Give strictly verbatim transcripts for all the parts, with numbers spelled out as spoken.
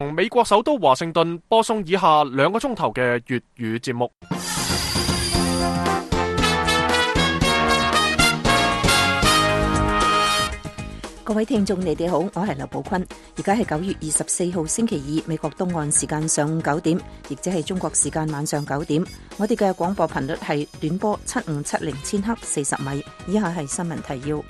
美國首都華盛頓播送以下兩個鐘頭嘅粵語節目。 各位聽眾，你哋好，我係劉寶坤。而家係九月二十四號星期二，美國東岸時間上午九點，亦即係中國時間晚上九點。我哋嘅廣播頻率係短波七五七零千赫四十米。以下係新聞提要。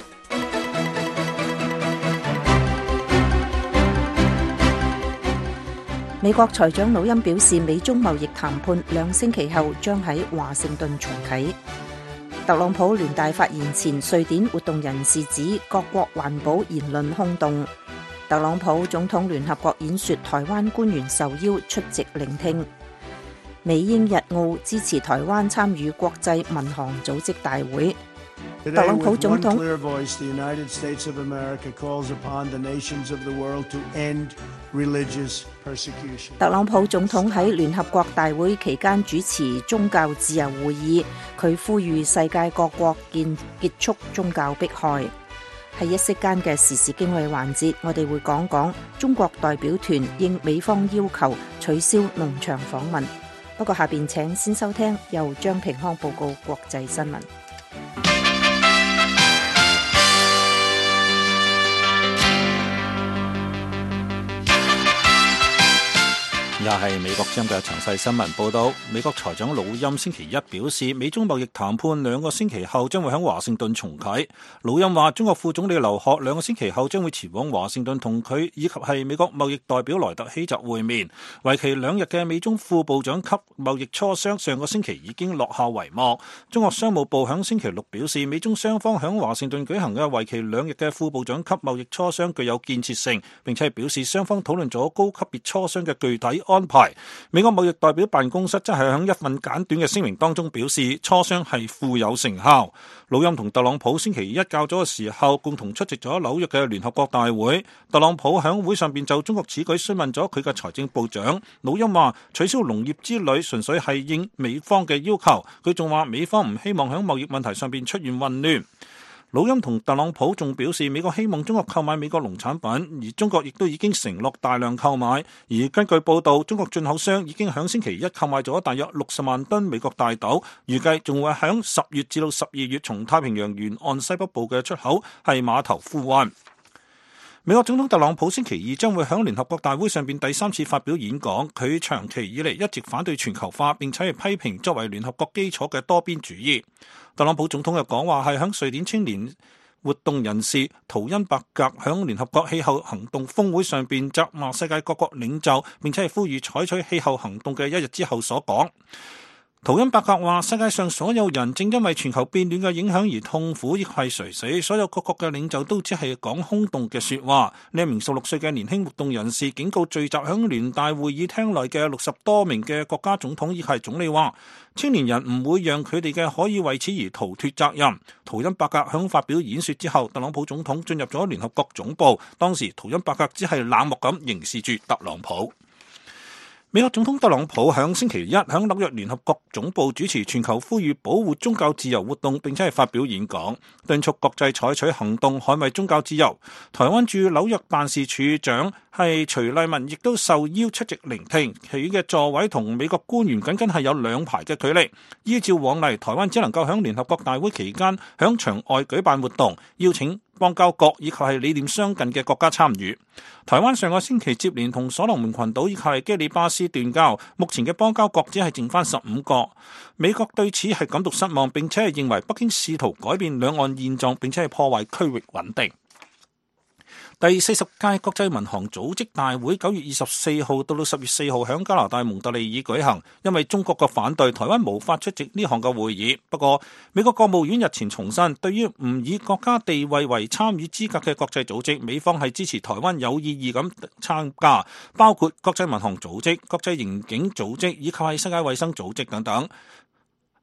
美國財長魯欽表示，美中貿易談判兩星期後將喺華盛頓重啟。特朗普聯大發言前，瑞典活動人士指各國環保言論空洞。特朗普總統聯合國演說，台灣官員受邀出席聆聽。美英日澳支持台灣參與國際民航組織大會。特朗普總統特朗普總統喺聯合國大會期間主持宗教自由會議，佢呼籲世界各國建結束宗教迫害。喺一息間嘅時事經緯環節，我哋會講講中國代表團應美方要求取消農場訪問。不過下邊請先收聽由張平康報告國際新聞。 又係美國之音嘅詳細新聞報道。美國財長魯欽星期一表示，美中貿易談判兩個星期後將會喺華盛頓重啟。魯欽話，中國副總理劉鶴兩個星期後將會前往華盛頓同佢以及係美國貿易代表萊特希澤會面。為期兩日嘅美中副部長級貿易磋商上個星期已經落下帷幕。中國商務部響星期六表示，美中雙方響華盛頓舉行嘅為期兩日嘅副部長級貿易磋商具有建設性，並且係表示雙方討論咗高級別磋商嘅具體安排。美國貿易代表辦公室則係喺一份簡短嘅聲明當中表示，磋商係富有成效。魯欽同特朗普星期一較早嘅時候共同出席咗紐約嘅聯合國大會。特朗普喺會上邊就中國此舉詢問咗佢嘅財政部長。魯欽話取消農業之旅純粹係應美方嘅要求。佢仲話美方唔希望喺貿易問題上邊出現混亂。魯欽同特朗普仲表示，美國希望中國購買美國農產品，而中國亦都已經承諾大量購買。而根據報道，中國進口商已經響星期一購買咗大約六十萬噸美國大豆，預計仲會響十月至到十二月從太平洋沿岸西北部嘅出口係碼頭呼喚。美國總統特朗普星期二將會喺聯合國大會上邊第三次發表演講，佢長期以嚟一直反對全球化，並且係批評作為聯合國基礎嘅多邊主義。特朗普總統嘅講話係喺瑞典青年活動人士圖恩伯格喺聯合國氣候行動峰會上邊責罵世界各國領袖，並且係呼籲採取氣候行動嘅一日之後所講。圖恩伯格話，世界上所有人正因為全球變暖嘅影響而痛苦，亦係垂死。所有各國嘅領袖都只係講空洞嘅說話。呢一名十六歲嘅年輕活動人士警告聚集響聯大會議廳內嘅六十多名嘅國家總統，亦係總理話，青年人唔會讓佢哋嘅可以為此而逃脫責任。圖恩伯格響發表演說之後，特朗普總統進入咗聯合國總部，當時圖恩伯格只係冷漠咁凝視住特朗普。美國總統特朗普響星期一響紐約聯合國總部主持全球呼籲保護宗教自由活動，並且係發表演講，敦促國際採取行動捍衛宗教自由。台灣駐紐約辦事處長係徐麗文亦都受邀出席聆聽，佢嘅座位同美國官員僅僅係有兩排嘅距離。依照往例，台灣只能夠響聯合國大會期間響場外舉辦活動，邀請邦交國以及係理念相近嘅國家參與。台灣上個星期接連同所羅門群島以及係基里巴斯斷交，目前嘅邦交國只係剩翻十五個。美國對此係感到失望，並且係認為北京試圖改變兩岸現狀，並且係破壞區域穩定。第四十屆國際民航組織大會九月二十四號到到十月四號響加拿大蒙特利爾舉行，因為中國嘅反對，台灣無法出席呢項嘅會議。不過，美國國務院日前重申，對於唔以國家地位為參與資格嘅國際組織，美方係支持台灣有意義咁參加，包括國際民航組織、國際刑警組織以及係世界衛生組織等等。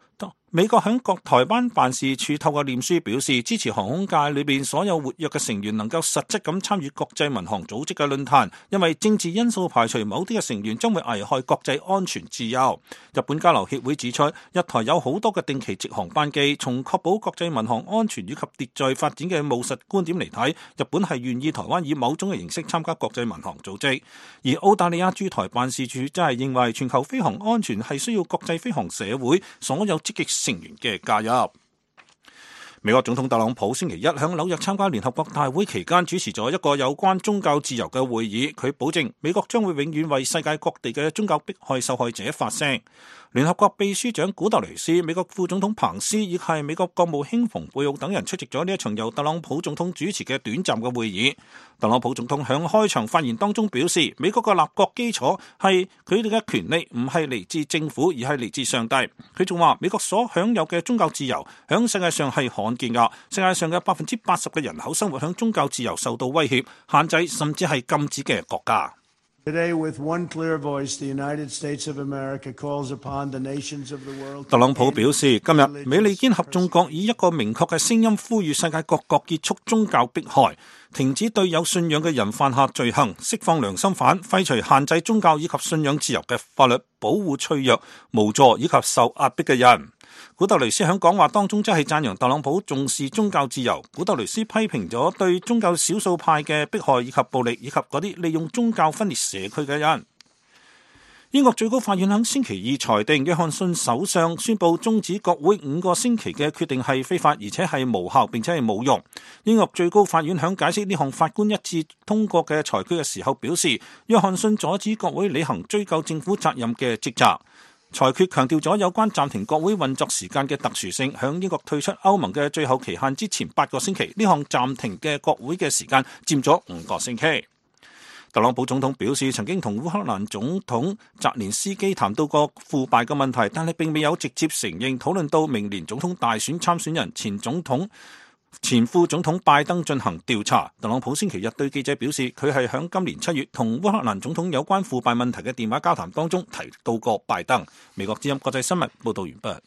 美國響各台灣辦事處透過臉書表示，支持航空界裏邊所有活躍嘅成員能夠實質咁參與國際民航組織嘅論壇，因為政治因素排除某啲嘅成員將會危害國際安全自由。日本交流協會指出，日台有好多嘅定期直航班機，從確保國際民航安全以及秩序發展嘅務實觀點嚟睇，日本係願意台灣以某種嘅形式參加國際民航組織。而澳大利亞駐台辦事處真係認為全球飛航安全係需要國際飛航社會所有積極成員嘅加入。美國總統特朗普星期一響紐約參加聯合國大會期間主持咗一個有關宗教自由嘅會議，佢保證美國將會永遠為世界各地嘅宗教迫害受害者發聲。聯合國秘書長古特雷斯、美國副總統彭斯以及美國國務卿蓬佩奧等人出席咗呢一場由特朗普總統主持嘅短暫嘅會議。特朗普總統響開場發言當中表示，美國嘅立國基礎係佢哋嘅權利唔係嚟自政府，而係嚟自上帝。佢仲話美國所享有嘅宗教自由響世界上係罕見噶，世界上嘅百分之八十嘅人口生活響宗教自由受到威脅、限制甚至係禁止嘅國家。 Today, with one clear voice, the United States of America calls upon the nations of the world. 特朗普表示，今日美利堅合眾國以一個明確嘅聲音呼籲世界各國結束宗教迫害，停止對有信仰嘅人犯下罪行，釋放良心犯，廢除限制宗教以及信仰自由嘅法律，保護脆弱、無助以及受壓迫嘅人。古特雷斯喺講話當中真係讚揚特朗普重視宗教自由。古特雷斯批評咗對宗教少數派嘅迫害以及暴力，以及嗰啲利用宗教分裂社區嘅人。英國最高法院喺星期二裁定，約翰遜首相宣布終止國會五個星期嘅決定係非法，而且係無效，並且係冇用。英國最高法院喺解釋呢項法官一致通過嘅裁決嘅時候表示，約翰遜阻止國會履行追究政府責任嘅職責。裁決強調咗有關暫停國會運作時間嘅特殊性，響英國退出歐盟嘅最後期限之前八個星期，呢項暫停嘅國會嘅時間佔咗五個星期。特朗普總統表示，曾經同烏克蘭總統澤連斯基談到過腐敗嘅問題，但係並未有直接承認。討論到明年總統大選參選人前總統前副總統拜登進行調查。特朗普星期日對記者表示，佢係響今年七月同烏克蘭總統有關腐敗問題嘅電話交談當中提到過拜登。美國之音國際新聞報道完畢。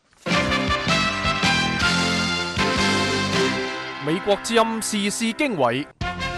美國之音時事經緯。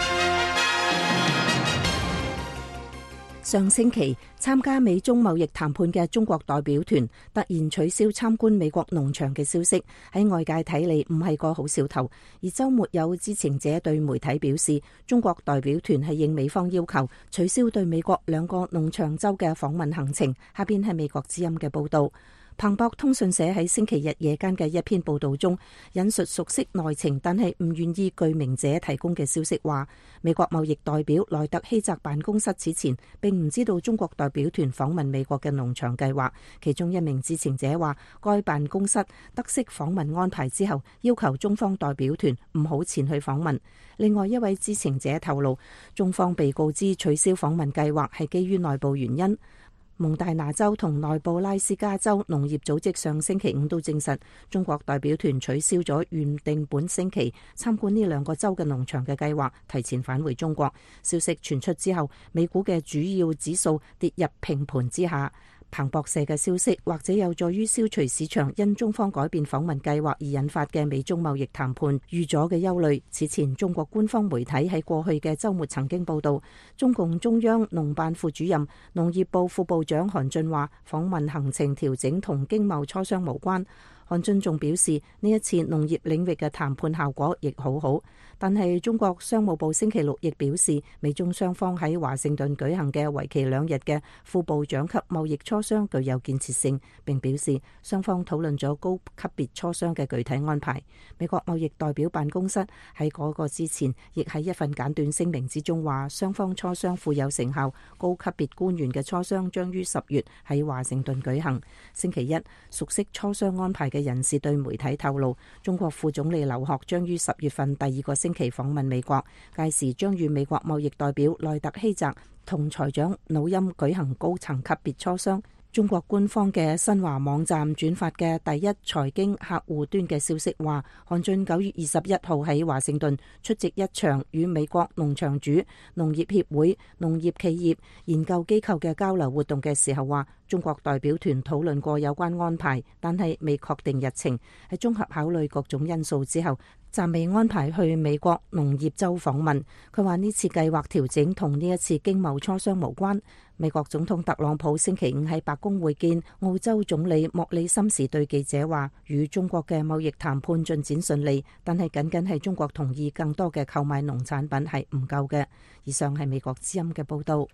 上星期參加美中貿易談判嘅中國代表團突然取消參觀美國農場嘅消息，喺外界睇嚟唔係個好兆頭。而週末有知情者對媒體表示，中國代表團係應美方要求取消對美國兩個農場州嘅訪問行程。下邊係美國之音嘅報導。彭博通訊社喺星期日夜間嘅一篇報導中引述熟悉內情但係唔願意具名者提供嘅消息話，美國貿易代表萊特希澤辦公室此前並唔知道中國代表團訪問美國嘅農場計劃。其中一名知情者話，該辦公室得悉訪問安排之後，要求中方代表團唔好前去訪問。另外一位知情者透露，中方被告知取消訪問計劃係基於內部原因。蒙大拿州同內布拉斯加州農業組織上星期五都證實，中國代表團取消咗原定本星期參觀呢兩個州嘅農場嘅計劃，提前返回中國。消息傳出之後，美股嘅主要指數跌入平盤之下。彭博社嘅消息或者有助於消除市場因中方改變訪問計劃而引發嘅美中貿易談判預咗嘅憂慮。此前中國官方媒體喺過去嘅週末曾經報道，中共中央農辦副主任、農業部副部長韓俊話，訪問行程調整同經貿磋商無關。韓俊仲表示，呢一次農業領域嘅談判效果亦好好。但係中國商務部星期六亦表示，美中雙方喺華盛頓舉行嘅為期兩日嘅副部長級貿易磋商具有建設性，並表示雙方討論咗高級別磋商嘅具體安排。美國貿易代表辦公室喺嗰個之前，亦喺一份簡短聲明之中話，雙方磋商富有成效，高級別官員嘅磋商將於十月喺華盛頓舉行。星期一，熟悉磋商安排嘅人士對媒體透露，中國副總理劉鶴將於十月份第二個星期訪問美國，屆時將與美國貿易代表萊特希澤同財長努欽舉行高層級別磋商。 中國官方嘅新華網站轉發嘅第一財經客戶端嘅消息話，韓俊九月二十一號喺華盛頓出席一場與美國農場主、農業協會、農業企業、研究機構嘅交流活動嘅時候話，中國代表團討論過有關安排，但係未確定日程。喺綜合考慮各種因素之後，暫未安排去美國農業州訪問。佢話呢次計劃調整同呢一次經貿磋商無關。美國總統特朗普星期五喺白宮會見澳洲總理莫里森時對記者話，與中國嘅貿易談判進展順利，但係僅僅係中國同意更多嘅購買農產品係唔夠嘅。以上係美國之音嘅報道。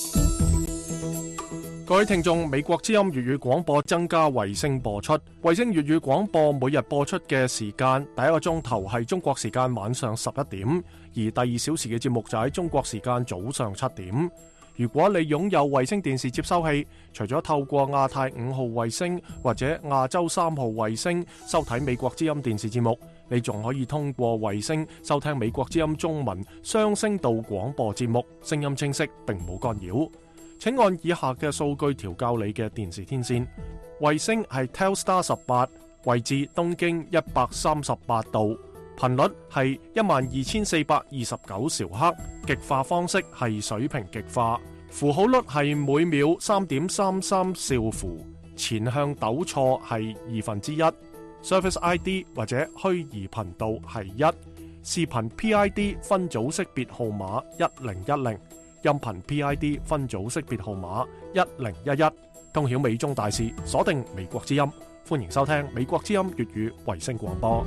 各位聽眾，美國之音粵語廣播增加衛星播出，衛星粵語廣播每日播出嘅時間，第一個鐘頭係中國時間晚上十一點，而第二小時嘅節目就喺中國時間早上七點。如果你擁有衛星電視接收器，除咗透過亞太五號衛星或者亞洲三號衛星收睇美國之音電視節目，你仲可以通過衛星收聽美國之音中文雙聲道廣播節目，聲音清晰並冇干擾。請按以下嘅數據調校你嘅電視天線。衛星係 Telstar 十八，位置東經一百三十八度，頻率係一萬二千四百二十九兆赫，極化方式係水平極化，符號率係每秒三點三三兆符，前向抖錯係二分之一，Service I D 或者虛擬頻道係一，視頻 P I D 分組識別號碼一零一零，音頻 P I D 分組識別號碼一零一一，通曉美中大事，鎖定美國之音，歡迎收聽美國之音粵語衛星廣播。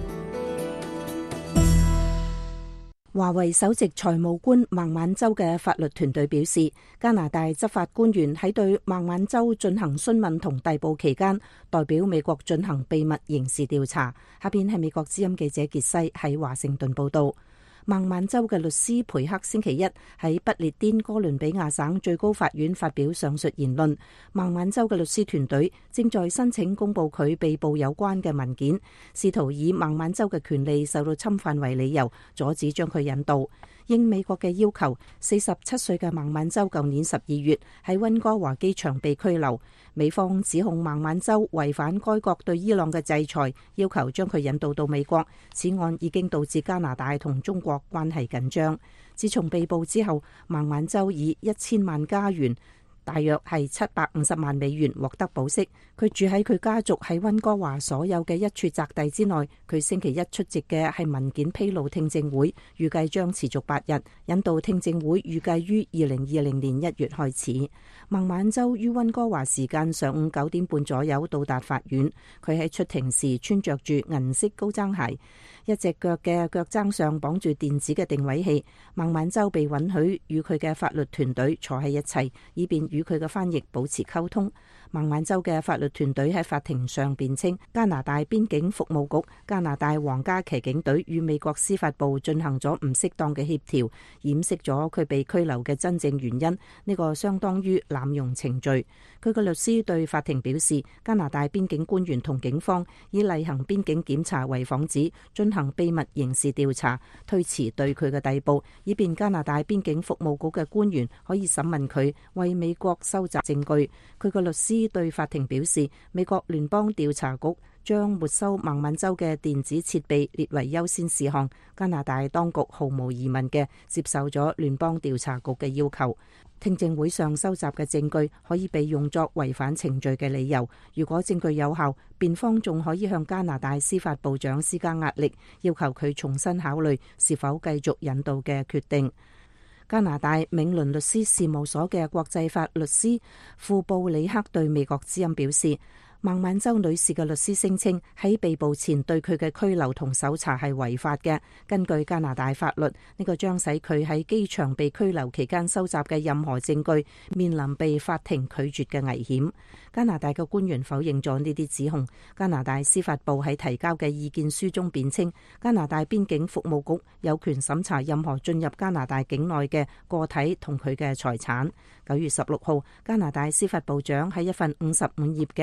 華為首席財務官孟晚舟嘅法律團隊表示，加拿大執法官員喺對孟晚舟進行詢問同逮捕期間，代表美國進行秘密刑事調查。下邊係美國之音記者傑西喺華盛頓報道。孟晚舟嘅律師培克星期一喺不列顛哥倫比亞省最高法院發表上述言論。孟晚舟嘅律師團隊正在申請公布佢被捕有關嘅文件，試圖以孟晚舟嘅權利受到侵犯為理由，阻止將佢引渡。應美國嘅要求，四十七歲嘅孟晚舟舊年十二月喺溫哥華機場被拘留。美方指控孟晚舟違反該國對伊朗嘅制裁，要求將佢引渡到美國。此案已經導致加拿大同中國關係緊張。自從被捕之後，孟晚舟以一千萬加元，大約係七百五十萬美元獲得保釋。佢住喺佢家族喺溫哥華所有嘅一處宅地之內。佢星期一出席嘅係文件披露聽證會，預計將持續八日。引渡聽證會預計於二零二零年一月開始。孟晚舟於溫哥華時間上午九點半左右到達法院。佢喺出庭時穿着住銀色高踭鞋，一隻腳嘅腳踭上綁住電子嘅定位器。孟晚舟被允許與佢嘅法律團隊坐喺一齊，以便與佢嘅翻譯保持溝通。孟晚舟嘅法律團隊喺法庭上辯稱，加拿大邊境服務局、加拿大皇家騎警隊與美國司法部進行咗唔適當嘅協調，掩飾咗佢被拘留嘅真正原因。呢個相當於濫用程序。佢嘅律師對法庭表示，加拿大邊境官員同警方以例行邊境檢查為幌子，進行秘密刑事調查，推遲對佢嘅逮捕，以便加拿大邊境服務局嘅官員可以審問佢，為美國收集證據。佢嘅律師對法庭表示，美國聯邦調查局將沒收孟晚舟嘅電子設備列為優先事項。加拿大當局毫無疑問嘅接受咗聯邦調查局嘅要求。聽證會上收集嘅證據可以被用作違反程序嘅理由。如果證據有效，辯方仲可以向加拿大司法部長施加壓力，要求佢重新考慮是否繼續引渡嘅決定。加拿大銘倫律師事務所嘅國際法律師庫布里克對美國之音表示，孟晚舟女士嘅律師聲稱喺被捕前對佢嘅拘留同搜查係違法嘅。根據加拿大法律，呢個將使佢喺機場被拘留期間收集嘅任何證據面臨被法庭拒絕嘅危險。加拿大嘅官員否認咗呢啲指控。加拿大司法部喺提交嘅意見書中辯稱，加拿大邊境服務局有權審查任何進入加拿大境內嘅個體同佢嘅財產。九月十六號，加拿大司法部長喺一份五十五頁嘅文件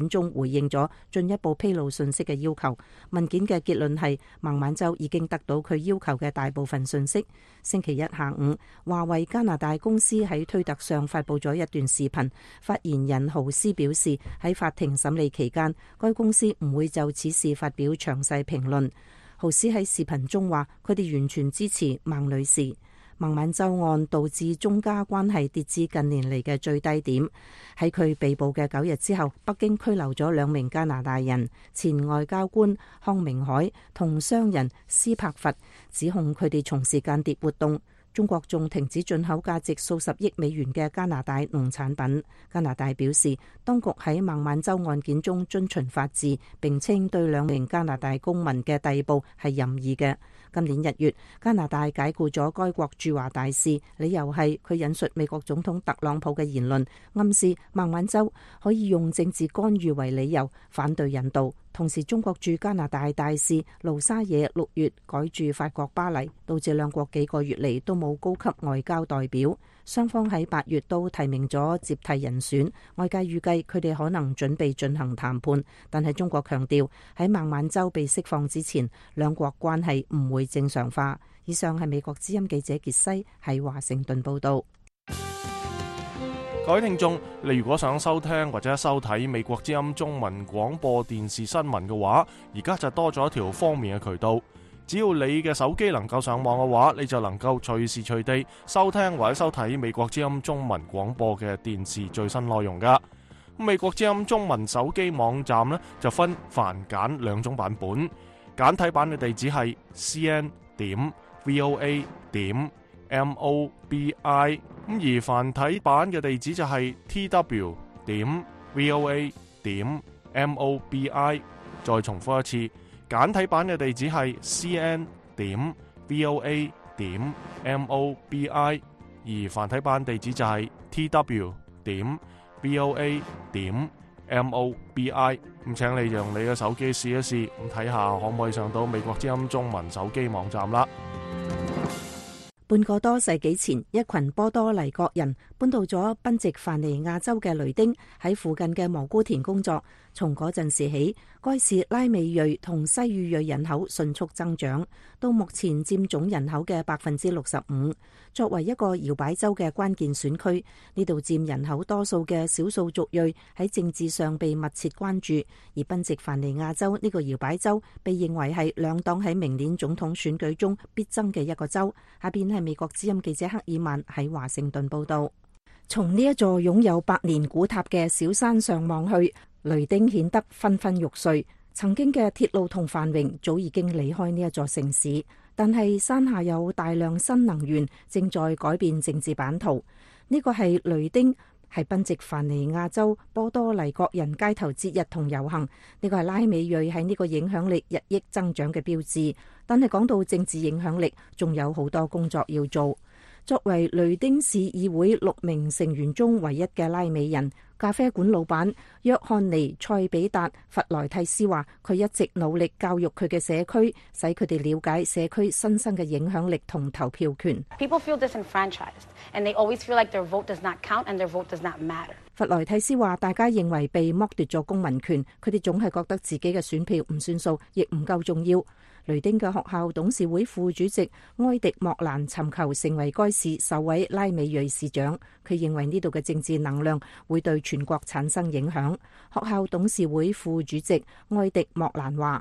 件中回應咗進一步披露信息嘅要求。文件嘅結論係孟晚舟已經得到佢要求嘅大部分信息。星期一下午，華為加拿大公司喺推特上發布咗一段視頻，發言人豪斯表示喺法庭審理期間，該公司唔會就此事發表詳細評論。豪斯喺視頻中話，佢哋完全支持孟女士。孟晚舟案導致中加關係跌至近年嚟嘅最低點。喺佢被捕嘅九日之後，北京拘留咗兩名加拿大人，前外交官康明凱同商人斯柏佛，指控佢哋從事間諜活動。中國仲停止進口價值數十億美元嘅加拿大農產品。加拿大表示，當局喺孟晚舟案件中遵循法治，並稱對兩名加拿大公民嘅逮捕係任意嘅。今年一月，加拿大解雇咗該國駐華大使，理由係佢引述美國總統特朗普嘅言論，暗示孟晚舟可以用政治干預為理由反對引渡。同時，中國駐加拿大大使盧沙野六月改駐法國巴黎，導致兩國幾個月嚟都冇高級外交代表。雙方喺八月都提名咗接替人選，外界預計佢哋可能準備進行談判，但係中國強調喺孟晚舟被釋放之前，兩國關係唔會正常化。以上係美國之音記者傑西喺華盛頓報道。 各位聽眾，你如果想收聽或者收睇美國之音中文廣播電視新聞嘅話，而家就多咗一條方便嘅渠道。只要你嘅手機能夠上網嘅話，你就能夠隨時隨地收聽或者收睇美國之音中文廣播嘅電視最新內容噶。美國之音中文手機網站呢，就分繁簡兩種版本，簡體版嘅地址係 c n 點 v o a 點 m o b i， 咁而繁體版嘅地址就係 t w 點 v o a 點 m o b i。 再重複一次，簡體版嘅地址係 c n 點 v o a 點 m o b i， 而繁體版地址就係 t w 點 v o a 點 m o b i。 咁請你用你嘅手機試一試，咁睇下可唔可以上到美國之音中文手機網站啦。 半個多世紀前，一群波多黎各人搬到咗賓夕凡尼亞州嘅雷丁，喺附近嘅蘑菇田工作。從嗰陣時起，該市拉美裔同西裔人口迅速增長，到目前佔總人口嘅百分之六十五。作為一個搖擺州嘅關鍵選區，呢度佔人口多數嘅少數族裔喺政治上被密切關注。而賓夕凡尼亞州呢個搖擺州被認為係兩黨喺明年總統選舉中必爭嘅一個州。下邊係美國之音記者克爾曼喺華盛頓報道。從呢一座擁有百年古塔嘅小山上望去，雷丁顯得昏昏欲睡。曾經嘅鐵路同繁榮早已經離開呢一座城市，但係山下有大量新能源正在改變政治版圖。呢個係雷丁，係賓夕凡尼亞州波多黎各人街頭節日同遊行。呢個係拉美裔喺呢個影響力日益增長嘅標誌。但係講到政治影響力，仲有好多工作要做。作為雷丁市議會六名成員中唯一嘅拉美人，咖啡館老闆約翰尼塞比達弗萊蒂斯話，佢一直努力教育佢嘅社區，使佢哋了解社區新生嘅影響力同投票權。 People feel disenfranchised, and they always feel like their vote does not count and their vote does not matter. 弗萊蒂斯話，大家認為被剝奪咗公民權，佢哋總係覺得自己嘅選票唔算數，亦唔夠重要。雷丁嘅學校董事會副主席埃迪莫蘭尋求成為該市首位拉美裔市長，佢認為呢度嘅政治能量會對全國產生影響。學校董事會副主席埃迪莫蘭話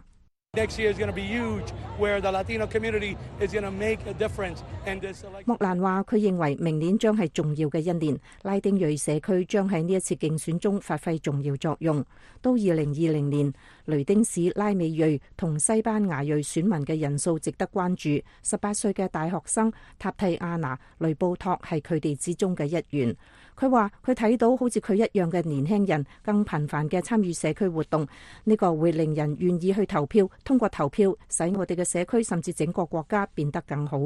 莫蘭話佢認為明年將係重要嘅一年，拉丁裔社區將喺呢一次競選中發揮重要作用。到二零二零年，雷丁市拉美裔同西班牙裔選民嘅人數值得關注。十八歲嘅大學生塔蒂亞娜雷布托係佢哋之中嘅一員。佢話佢睇到好似佢一樣嘅年輕人更頻繁嘅參與社區活動，呢個會令人願意去投票，通過投票使我哋嘅社區甚至整個國家變得更好。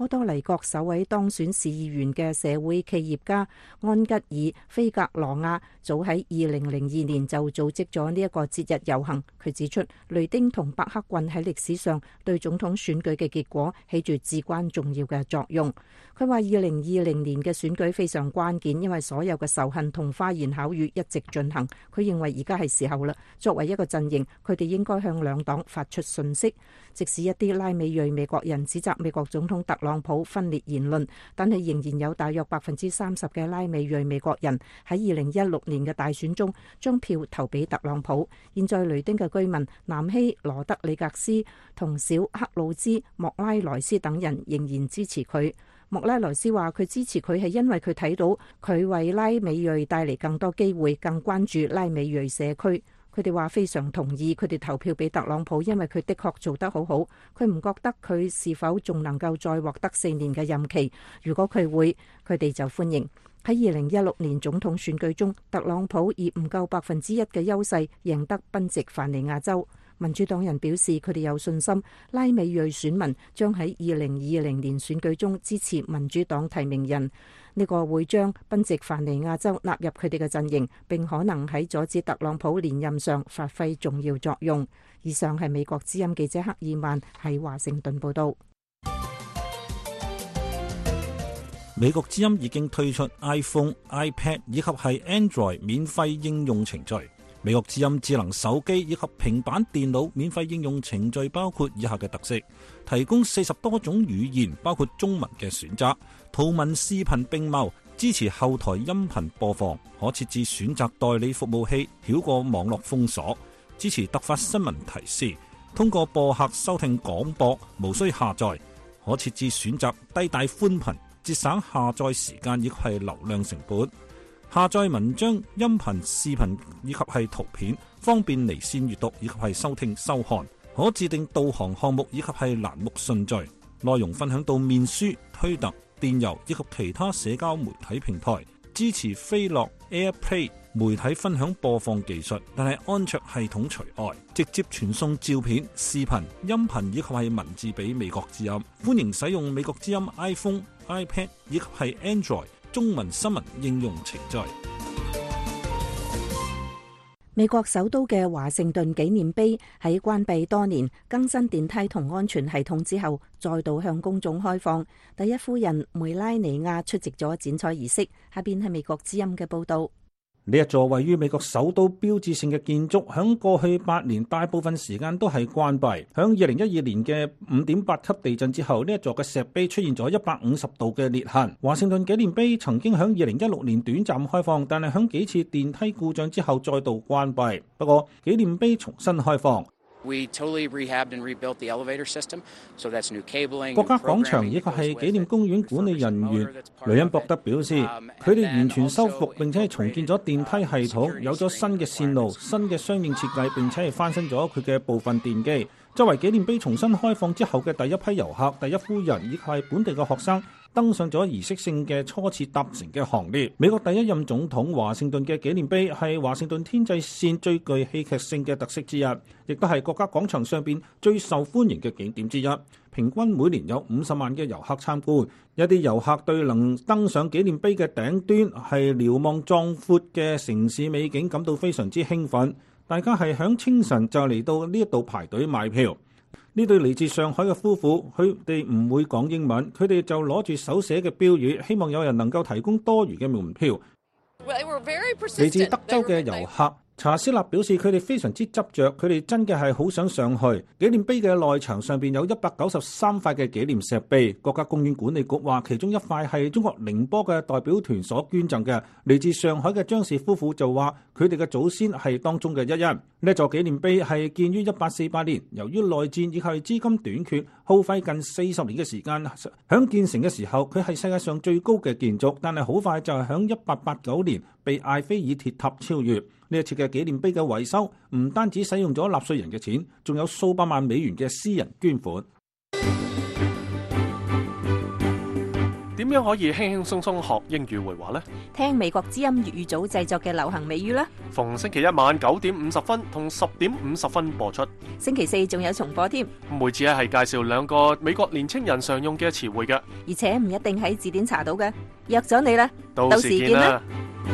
波多黎各首位當選市議員嘅社會企業家安吉爾菲格羅亞早喺二零零二年就組織咗呢一個節日遊行。佢指出，雷丁同白克郡喺歷史上對總統選舉嘅結果起住至關重要嘅作用。佢話二零二零年嘅選舉非常關鍵，因為所有嘅仇恨同花言巧語一直進行。佢認為而家係時候啦，作為一個陣營，佢哋應該向兩黨發出訊息。即使一啲拉美裔美國人指責美國總統特朗普分裂言論，但係仍然有大約百分之三十嘅拉美裔美國人喺二零一六年嘅大選中將票投俾特朗普。現在雷丁嘅居民南希羅德里格斯同小克魯茲莫拉萊斯等人仍然支持佢。莫拉萊斯話佢支持佢係因為佢睇到佢為拉美裔帶嚟更多機會，更關注拉美裔社區。佢哋話非常同意佢哋投票俾特朗普，因為佢的確做得好好。佢唔覺得佢是否仲能夠再獲得四年嘅任期。如果佢會，佢哋就歡迎。喺二零一六年總統選舉中，特朗普以唔夠百分之一嘅優勢贏得賓夕凡尼亞州。民主黨人表示佢哋有信心，拉美裔選民將喺二零二零年選舉中支持民主黨提名人。呢個會將賓夕凡尼亞州納入佢哋嘅陣營，並可能喺阻止特朗普連任上發揮重要作用。以上係美國之音記者克爾曼喺華盛頓報道。 美國之音已經推出 iPhone、iPad 以及係 Android 免費應用程序。美國之音智能手機以及平板電腦免費應用程序包括以下嘅特色：提供四十多種語言，包括中文嘅選擇，圖文視頻並茂，支持後台音頻播放，可設置選擇代理服務器，繞過網絡封鎖，支持突發新聞提示，通過播客收聽廣播，無需下載，可設置選擇低帶寬頻，節省下載時間以及係流量成本。下載文章、音頻、視頻以及係圖片，方便離線閱讀以及係收聽收看。可自定導航項目以及係欄目順序，內容分享到面書、推特、電郵以及其他社交媒體平台。支持飛樂 AirPlay 媒體分享播放技術，但係安卓系統除外。直接傳送照片、視頻、音頻以及係文字俾美國之音。歡迎使用美國之音 iPhone、iPad 以及係 Android中文新聞應用程序。 美國首都嘅華盛頓紀念碑喺關閉多年、更新電梯同安全系統之後，再度向公眾開放。第一夫人梅拉尼亞出席咗剪彩儀式。下邊係美國之音嘅報道。 呢一座位於美國首都標誌性嘅建築，響過去八年大部分時間都係關閉。響二零一二年嘅五點八級地震之後，呢一座嘅石碑出現咗一百五十度嘅裂痕。華盛頓紀念碑曾經響二零一六年短暫開放，但係響幾次電梯故障之後再度關閉。不過紀念碑重新開放。 We totally rehabbed and rebuilt the elevator system, so that's new cabling. 國家廣場以及係紀念公園管理人員雷恩博德表示，佢哋完全修復並且係重建咗電梯系統，有咗新嘅線路、新嘅相應設計，並且係翻新咗佢嘅部分電機。作為紀念碑重新開放之後嘅第一批遊客、第一夫人以及係本地嘅學生，登上咗儀式性嘅初次搭乘嘅行列。美國第一任總統華盛頓嘅紀念碑係華盛頓天際線最具戲劇性嘅特色之一，亦都係國家廣場上邊最受歡迎嘅景點之一。平均每年有五十萬嘅遊客參觀。一啲遊客對能登上紀念碑嘅頂端係瞭望壯闊嘅城市美景感到非常之興奮。大家係響清晨就嚟到呢一度排隊買票。呢對嚟自上海嘅夫婦，佢哋唔會講英文，佢哋就攞住手寫嘅標語，希望有人能夠提供多餘嘅門票。嚟自德州嘅遊客查斯納表示，佢哋非常之執着，佢哋真嘅係好想上去。紀念碑嘅內牆上邊有一百九十三塊嘅紀念石碑。國家公園管理局話，其中一塊係中國寧波嘅代表團所捐贈嘅。嚟自上海嘅張氏夫婦就話，佢哋嘅祖先係當中嘅一人。呢座紀念碑係建於一八四八年，由於內戰以及係資金短缺，耗費近四十年嘅時間。響建成嘅時候，佢係世界上最高嘅建築，但係好快就係響一八八九年被埃菲爾鐵塔超越。呢一次嘅紀念碑嘅維修唔單止使用咗納稅人嘅錢，仲有數百萬美元嘅私人捐款。 點樣可以輕輕鬆鬆學英語會話呢？ 聽美國之音粵語組製作嘅流行美語啦。 逢星期一晚九點五十分同十點五十分播出。 星期四仲有重播添。 每次咧係介紹兩個美國年青人常用嘅詞彙嘅， 而且唔一定喺字典查到嘅。約咗你啦， 到時見啦。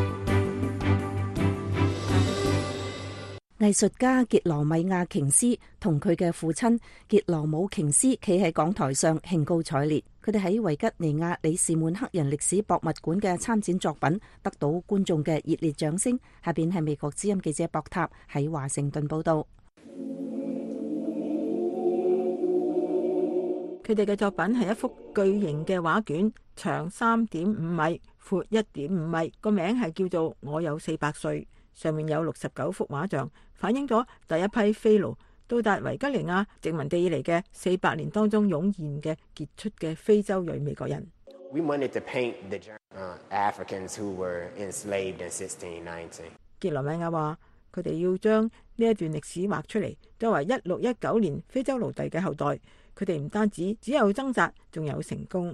藝術家傑羅米亞瓊斯同佢嘅父親傑羅姆瓊斯企喺講台上興高采烈，佢哋喺維吉尼亞里士滿黑人歷史博物館嘅參展作品得到觀眾嘅熱烈掌聲。下邊係美國之音記者博塔喺華盛頓報道。 佢哋嘅作品係一幅巨型嘅畫卷，長三點五米，闊一點五米，個名係叫做《我有四百歲》。上面有六十九幅畫像，反映咗第一批非奴到達維吉尼亞殖民地以嚟嘅四百年當中湧現嘅傑出嘅非洲裔美國人。 We wanted to paint the uh, Africans who were enslaved in sixteen nineteen. 傑羅米亞話：佢哋要將呢一段歷史畫出嚟，作為一六一九年非洲奴隸嘅後代，佢哋唔單止只有掙扎，仲有成功。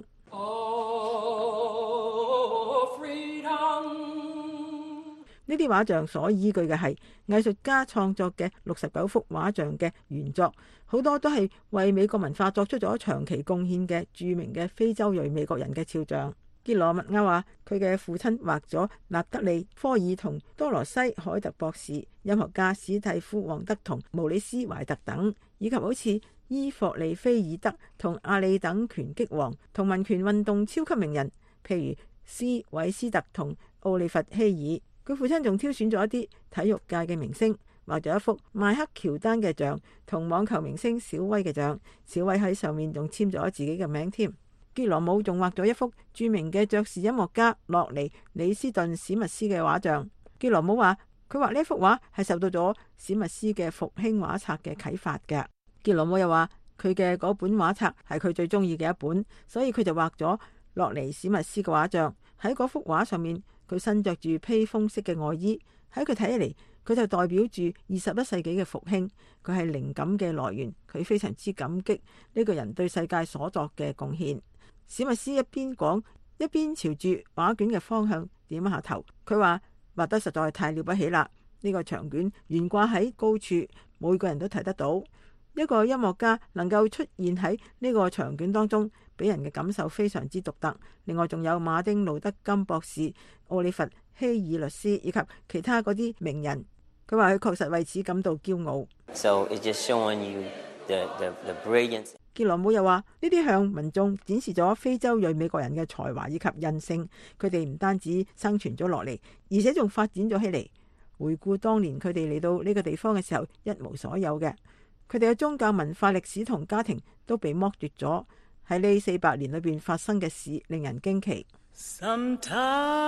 呢啲畫像所依據嘅係藝術家創作嘅六十九幅畫像嘅原作，好多都係為美國文化作出咗長期貢獻嘅著名嘅非洲裔美國人嘅肖像。傑羅密亞話：佢嘅父親畫咗納德利、科爾同多羅西海特博士、音樂家史蒂夫旺德同毛里斯懷特等，以及好似伊霍利菲爾德同阿里等拳擊王同民權運動超級名人，譬如斯韋斯特同奧利弗希爾。佢父親仲挑選咗一啲體育界嘅明星，畫咗一幅邁克喬丹嘅像同網球明星小威嘅像，小威喺上面仲簽咗自己嘅名添。傑羅姆仲畫咗一幅著名嘅爵士音樂家洛尼李斯頓史密斯嘅畫像。傑羅姆話佢畫呢幅畫係受到咗史密斯嘅復興畫冊嘅啟發嘅。傑羅姆又話佢嘅嗰本畫冊係佢最中意嘅一本，所以佢就畫咗洛尼史密斯嘅畫像。喺嗰幅畫上面，佢身着住披風式嘅外衣，喺佢睇起嚟，佢就代表住二十一世紀嘅復興。佢係靈感嘅來源，佢非常之感激呢個人對世界所作嘅貢獻。史密斯一邊講，一邊朝住畫卷嘅方向點下頭。佢話畫得實在太了不起啦！呢個長卷懸掛喺高處，每個人都睇得到。一個音樂家能夠出現喺呢個長卷當中，俾人嘅感受非常之獨特。另外仲有馬丁路德金博士、奧利弗希爾律師以及其他嗰啲名人。佢話佢確實為此感到驕傲。 So it's just showing you the, the, the brilliance. 傑羅姆又話呢啲向民眾展示咗非洲裔美國人嘅才華以及韌性。佢哋唔單止生存咗落嚟，而且仲發展咗起嚟。回顧當年佢哋嚟到呢個地方嘅時候，一無所有嘅。佢哋嘅宗教文化歷史同家庭都被剝奪咗。喺呢四百年裏邊發生嘅事令人驚奇。Sometimes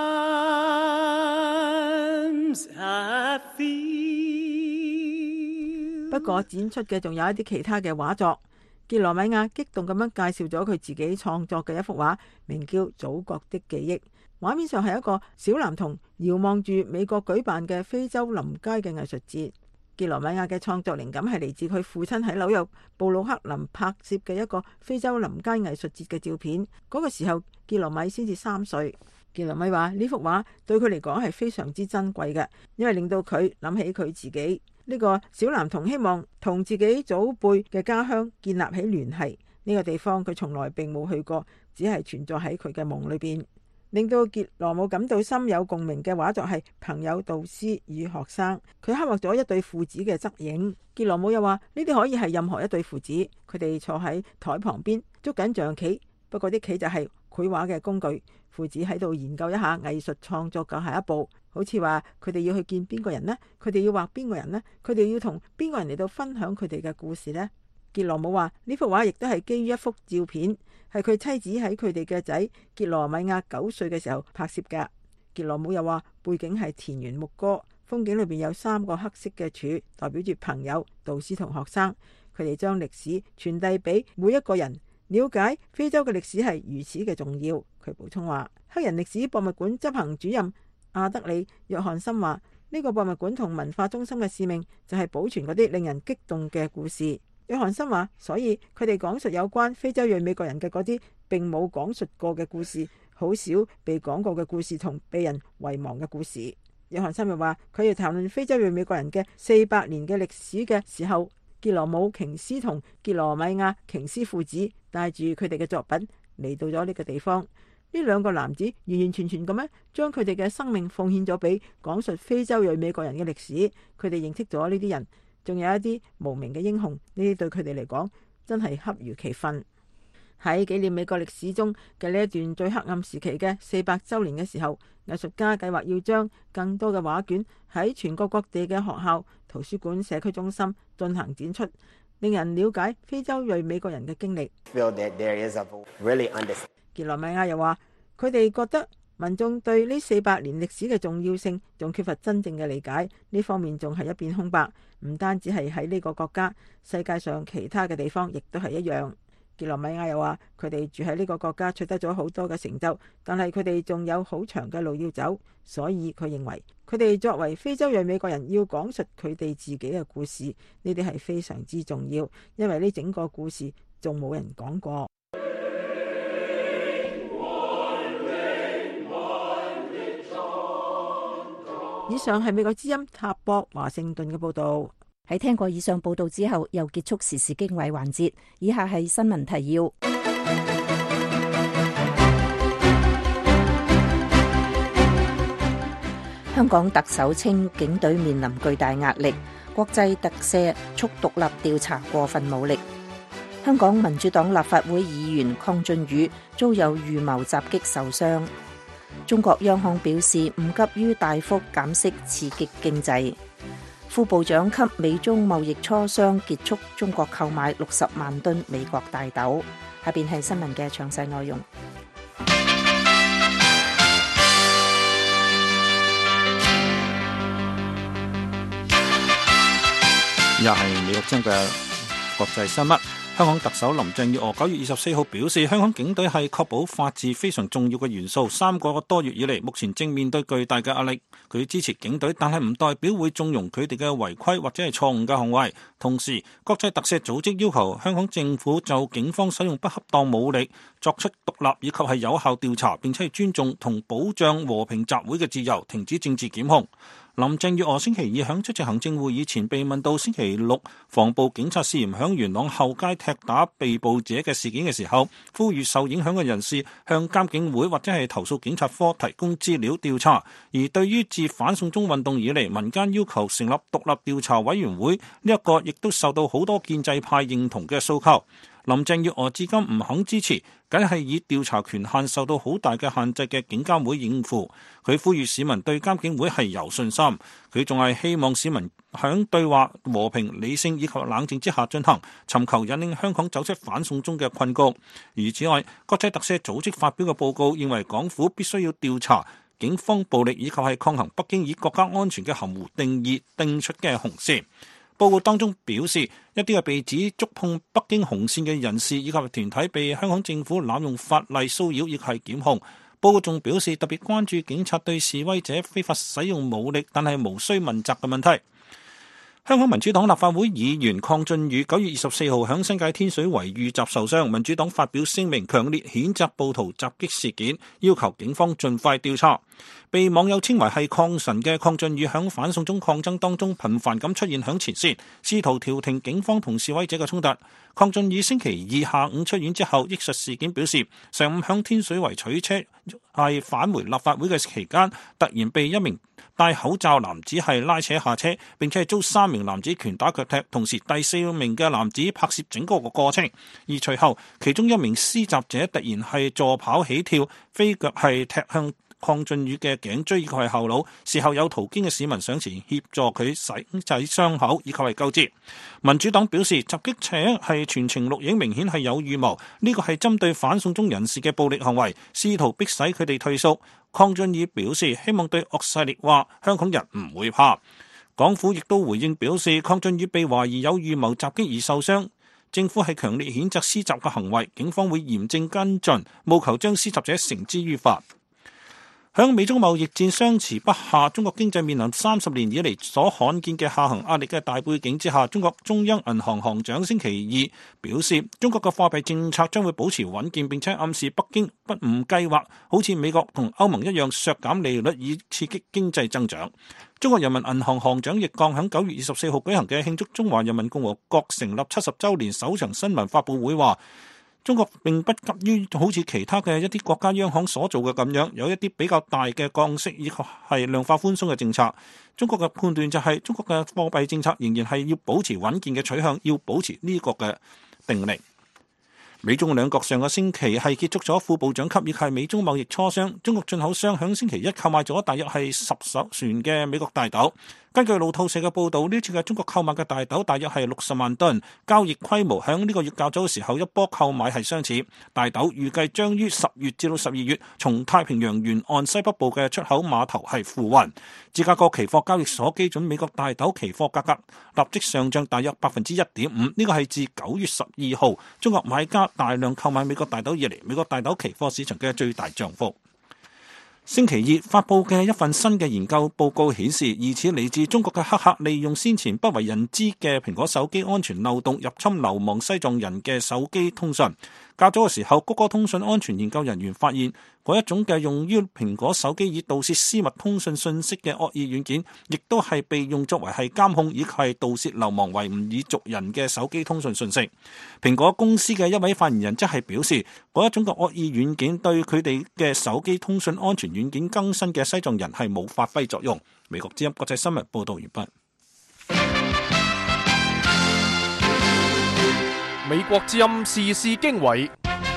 I feel 不過展出嘅仲有一啲其他嘅畫作。傑羅米亞激動咁樣介紹咗佢自己創作嘅一幅畫，名叫《祖國的記憶》。畫面上係一個小男童遙望住美國舉辦嘅非洲臨街嘅藝術節。傑羅米亞嘅創作靈感係嚟自佢父親喺紐約布魯克林拍攝嘅一個非洲臨街藝術節嘅照片。嗰個時候，傑羅米先至三歲。傑羅米話呢幅畫對佢嚟講係非常之珍貴嘅，因為令到佢諗起佢自己呢個小男童，希望同自己祖輩嘅家鄉建立起聯繫。呢個地方佢從來並冇去過，只係存在喺佢嘅夢裏邊。令到傑羅姆感到深有共鳴嘅畫作係朋友、導師與學生。佢刻畫咗一對父子嘅側影。傑羅姆又話呢啲可以係任何一對父子，佢哋坐喺台旁邊捉緊象棋，不過啲棋就係繪畫嘅工具。父子喺度研究一下藝術創作嘅下一步，好似話佢哋要去見邊個人呢？佢哋要畫邊個人呢？佢哋要同邊個人嚟到分享佢哋嘅故事呢？傑羅姆話呢幅畫亦都係基於一幅照片，係佢妻子喺佢哋嘅仔傑羅米亞九歲嘅時候拍攝㗎。傑羅姆又話背景係田園牧歌，風景裏邊有三個黑色嘅柱，代表住朋友、導師同學生。佢哋將歷史傳遞俾每一個人，了解非洲嘅歷史係如此嘅重要。佢補充話，黑人歷史博物館執行主任阿德里約翰森話呢個博物館同文化中心嘅使命就係保存嗰啲令人激動嘅故事。約翰森話，所以佢哋講述有關非洲裔美國人嘅嗰啲並冇講述過嘅故事，好少被講過嘅故事同被人遺忘嘅故事。約翰森又話，佢要談論非洲裔美國人嘅四百年嘅歷史嘅時候，傑羅姆瓊斯同傑羅米亞瓊斯父子帶住佢哋嘅作品嚟到咗呢個地方。呢兩個男子完完全全咁樣將佢哋嘅生命奉獻咗俾講述非洲裔美國人嘅歷史。佢哋認識咗呢啲人，仲有一啲無名嘅英雄，呢啲對佢哋嚟講真係恰如其分。喺紀念美國歷史中嘅呢一段最黑暗時期嘅四百周年嘅時候，藝術家計劃要將更多嘅畫卷喺全國各地嘅學校、圖書館、社區中心進行展出，令人了解非洲裔美國人嘅經歷。傑羅米亞又話，佢哋覺得民眾對呢四百年歷史嘅重要性仲缺乏真正嘅理解，呢方面仲係一片空白。唔單止係喺呢個國家，世界上其他嘅地方亦都係一樣。傑羅米亞又話，佢哋住喺呢個國家取得咗好多嘅成就，但係佢哋仲有好長嘅路要走，所以佢認為佢哋作為非洲裔美國人要講述佢哋自己嘅故事，呢啲係非常之重要，因為呢整個故事仲冇人講過。以上係美國之音塔博華盛頓嘅報道。 喺聽過以上報道之後，又結束時事經緯環節。以下係新聞提要。香港特首稱警隊面臨巨大壓力，國際特赦促獨立調查過分武力。香港民主黨立法會議員鄺俊宇遭有預謀襲擊受傷。中國央行表示唔急於大幅減息刺激經濟。副部長級美中貿易磋商結束，中國購買六十萬噸美國大豆。下邊係新聞嘅詳細內容。 又係美國之音嘅國際新聞。香港特首林鄭月娥九月二十四號表示，香港警隊係確保法治非常重要嘅元素。三個多月以嚟，目前正面對巨大嘅壓力。佢支持警隊，但係唔代表會縱容佢哋嘅違規或者係錯誤嘅行為。同時，國際特赦組織要求香港政府就警方使用不恰當武力作出獨立以及係有效調查，並且係尊重同保障和平集會嘅自由，停止政治檢控。林鄭月娥星期二響出席行政會議前被問到星期六防暴警察涉嫌響元朗後街踢打被捕者嘅事件嘅時候，呼籲受影響嘅人士向監警會或者係投訴警察科提供資料調查。而對於自反送中運動以嚟民間要求成立獨立調查委員會呢一個，亦都受到好多建制派認同嘅訴求。林鄭月娥至今唔肯支持，梗係以調查權限受到好大嘅限制嘅警監會應付。佢呼籲市民對監警會係有信心。佢仲係希望市民響對話和平、理性以及冷靜之下進行，尋求引領香港走出反送中嘅困局。而此外，國際特赦組織發表嘅報告認為，港府必須要調查警方暴力以及係抗衡北京以國家安全嘅含糊定義定出嘅紅線。報告當中表示，一啲係被指觸碰北京紅線嘅人士以及團體被香港政府濫用法例騷擾，亦係檢控。報告仲表示，特別關注警察對示威者非法使用武力，但係無需問責嘅問題。香港民主黨立法會議員鄺俊宇九月二十四號響新界天水圍遇襲受傷，民主黨發表聲明強烈譴責暴徒襲擊事件，要求警方盡快調查。被網友稱為係抗神嘅鄺俊宇響反送中抗爭當中頻繁咁出現響前線，試圖調停警方同示威者嘅衝突。鄺俊宇星期二下午出院之後憶述事件，表示上午響天水圍取車係返回立法會嘅期間，突然被一名戴口罩男子係拉扯下車，並且係遭三名男子拳打腳踢，同時第四名嘅男子拍攝整個個過程。而隨後其中一名施襲者突然係助跑起跳，飛腳係踢向鄺俊宇嘅頸椎以及係後腦，事後有途經嘅市民上前協助佢洗洗傷口以及係救治。民主黨表示，襲擊者係全程錄影，明顯係有預謀，呢個係針對反送中人士嘅暴力行為，試圖逼使佢哋退縮。鄺俊宇表示，希望對惡勢力話香港人唔會怕。港府亦都回應表示，鄺俊宇被懷疑有預謀襲擊而受傷，政府係強烈譴責施襲嘅行為，警方會嚴正跟進，務求將施襲者繩之於法。 響美中貿易戰相持不下，中國經濟面臨三十年以嚟所罕見嘅下行壓力嘅大背景之下，中國中央銀行行長星期二表示，中國嘅貨幣政策將會保持穩健，並且暗示北京不唔計劃好似美國同歐盟一樣削減利率以刺激經濟增長。中國人民銀行行長易綱喺九月二十四號舉行嘅慶祝中華人民共和國成立七十週年首場新聞發佈會話，中國並不急於好似其他嘅一啲國家央行所做嘅咁樣，有一啲比較大嘅降息以及係量化寬鬆嘅政策。中國嘅判斷就係中國嘅貨幣政策仍然係要保持穩健嘅取向，要保持呢個嘅定力。美中兩國上個星期係結束咗副部長級以及美中貿易磋商，中國進口商響星期一購買咗大約係十艘船嘅美國大豆。根據路透社嘅報道，呢次嘅中國購買嘅大豆大約係六十萬噸，交易規模響呢個月較早嘅時候一波購買係相似。大豆預計將於十月至到十二月從太平洋沿岸西北部嘅出口碼頭係付運。芝加哥期貨交易所基準美國大豆期貨價格立即上漲大約百分之一點五，呢個係自九月十二號中國買家大量購買美國大豆以嚟，美國大豆期貨市場嘅最大漲幅。星期二發佈嘅一份新嘅研究報告顯示，疑似嚟自中國嘅黑客利用先前不為人知嘅蘋果手機安全漏洞入侵流亡西藏人嘅手機通訊。較早嘅時候，谷歌通訊安全研究人員發現，嗰一種嘅用於蘋果手機以盜竊私密通訊信息嘅惡意軟件，亦都係被用作為係監控以及係盜竊流亡維吾爾族人嘅手機通訊信息。蘋果公司嘅一位發言人則係表示，嗰一種嘅惡意軟件對佢哋嘅手機通訊安全軟件更新嘅西藏人係冇發揮作用。美國之音國際新聞報道完畢。 美國之音時事經緯，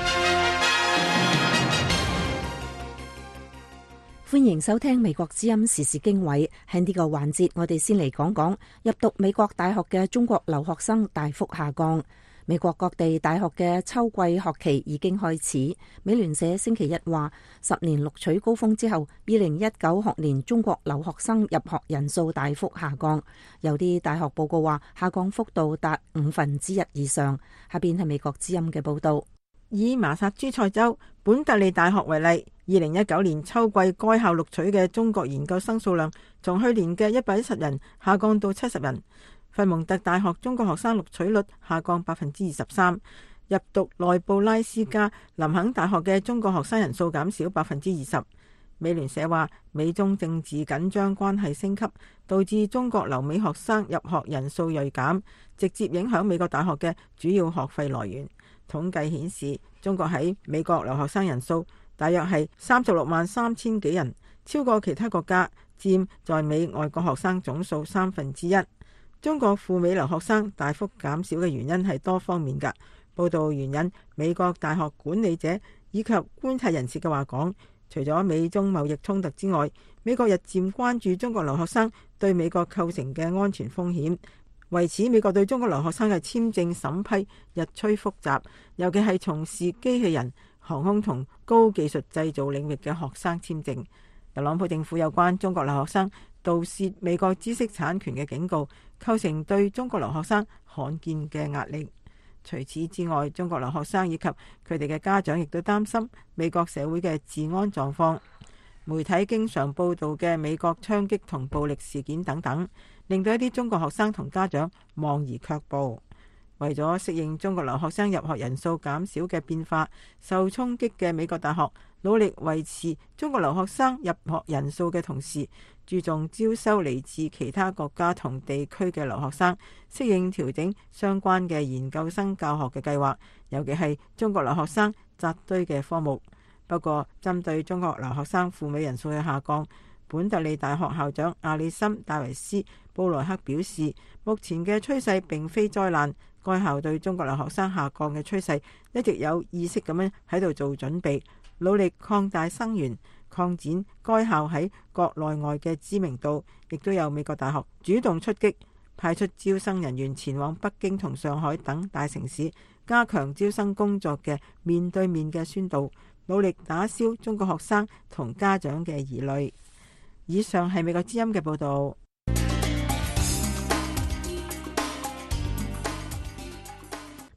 歡迎收聽美國之音時事經緯。喺呢個環節，我哋先嚟講講入讀美國大學嘅中國留學生大幅下降。美國各地大學嘅秋季學期已經開始。美聯社星期一話，十年錄取高峰之後，二零一九學年中國留學生入學人數大幅下降。有啲大學報告話，下降幅度達五分之一以上。下邊係美國之音嘅報道。 以麻薩諸塞州本特利大學為例，二零一九年秋季該校錄取嘅中國研究生數量，從去年嘅一百一十人下降到七十人。佛蒙特大學中國學生錄取率下降百分之二十三，入讀內布拉斯加林肯大學嘅中國學生人數減少百分之二十。美聯社話，美中政治緊張關係升級，導致中國留美學生入學人數銳減，直接影響美國大學嘅主要學費來源。統計顯示，中國喺美國留學生人數大約係三十六萬三千幾人，超過其他國家，佔在美外國學生總數三分之一。中國赴美留學生大幅減少嘅原因係多方面㗎。報道援引美國大學管理者以及觀察人士嘅話講，除咗美中貿易衝突之外，美國日漸關注中國留學生對美國構成嘅安全風險。為此，美國對中國留學生嘅簽證審批日趨複雜，尤其係從事機器人、航空同高技術製造領域嘅學生簽證。特朗普政府有關中國留學生盜竊美國知識產權嘅警告，構成對中國留學生罕見嘅壓力。除此之外，中國留學生以及佢哋嘅家長亦都擔心美國社會嘅治安狀況。媒體經常報道嘅美國槍擊同暴力事件等等，令到一啲中國學生同家長望而卻步。為咗適應中國留學生入學人數減少嘅變化，受衝擊嘅美國大學努力維持中國留學生入學人數嘅同時，注重招收嚟自其他國家同地區嘅留學生，適應調整相關嘅研究生教學嘅計劃，尤其係中國留學生扎堆嘅科目。不過，針對中國留學生赴美人數嘅下降，本特利大學校長阿里森戴維斯布萊克表示，目前嘅趨勢並非災難。該校對中國留學生下降嘅趨勢一直有意識咁樣喺度做準備，努力擴大生源，擴展該校喺國內外嘅知名度。亦都有美國大學主動出擊，派出招生人員前往北京同上海等大城市，加強招生工作嘅面對面嘅宣導，努力打消中國學生同家長嘅疑慮。以上係美國之音嘅報導。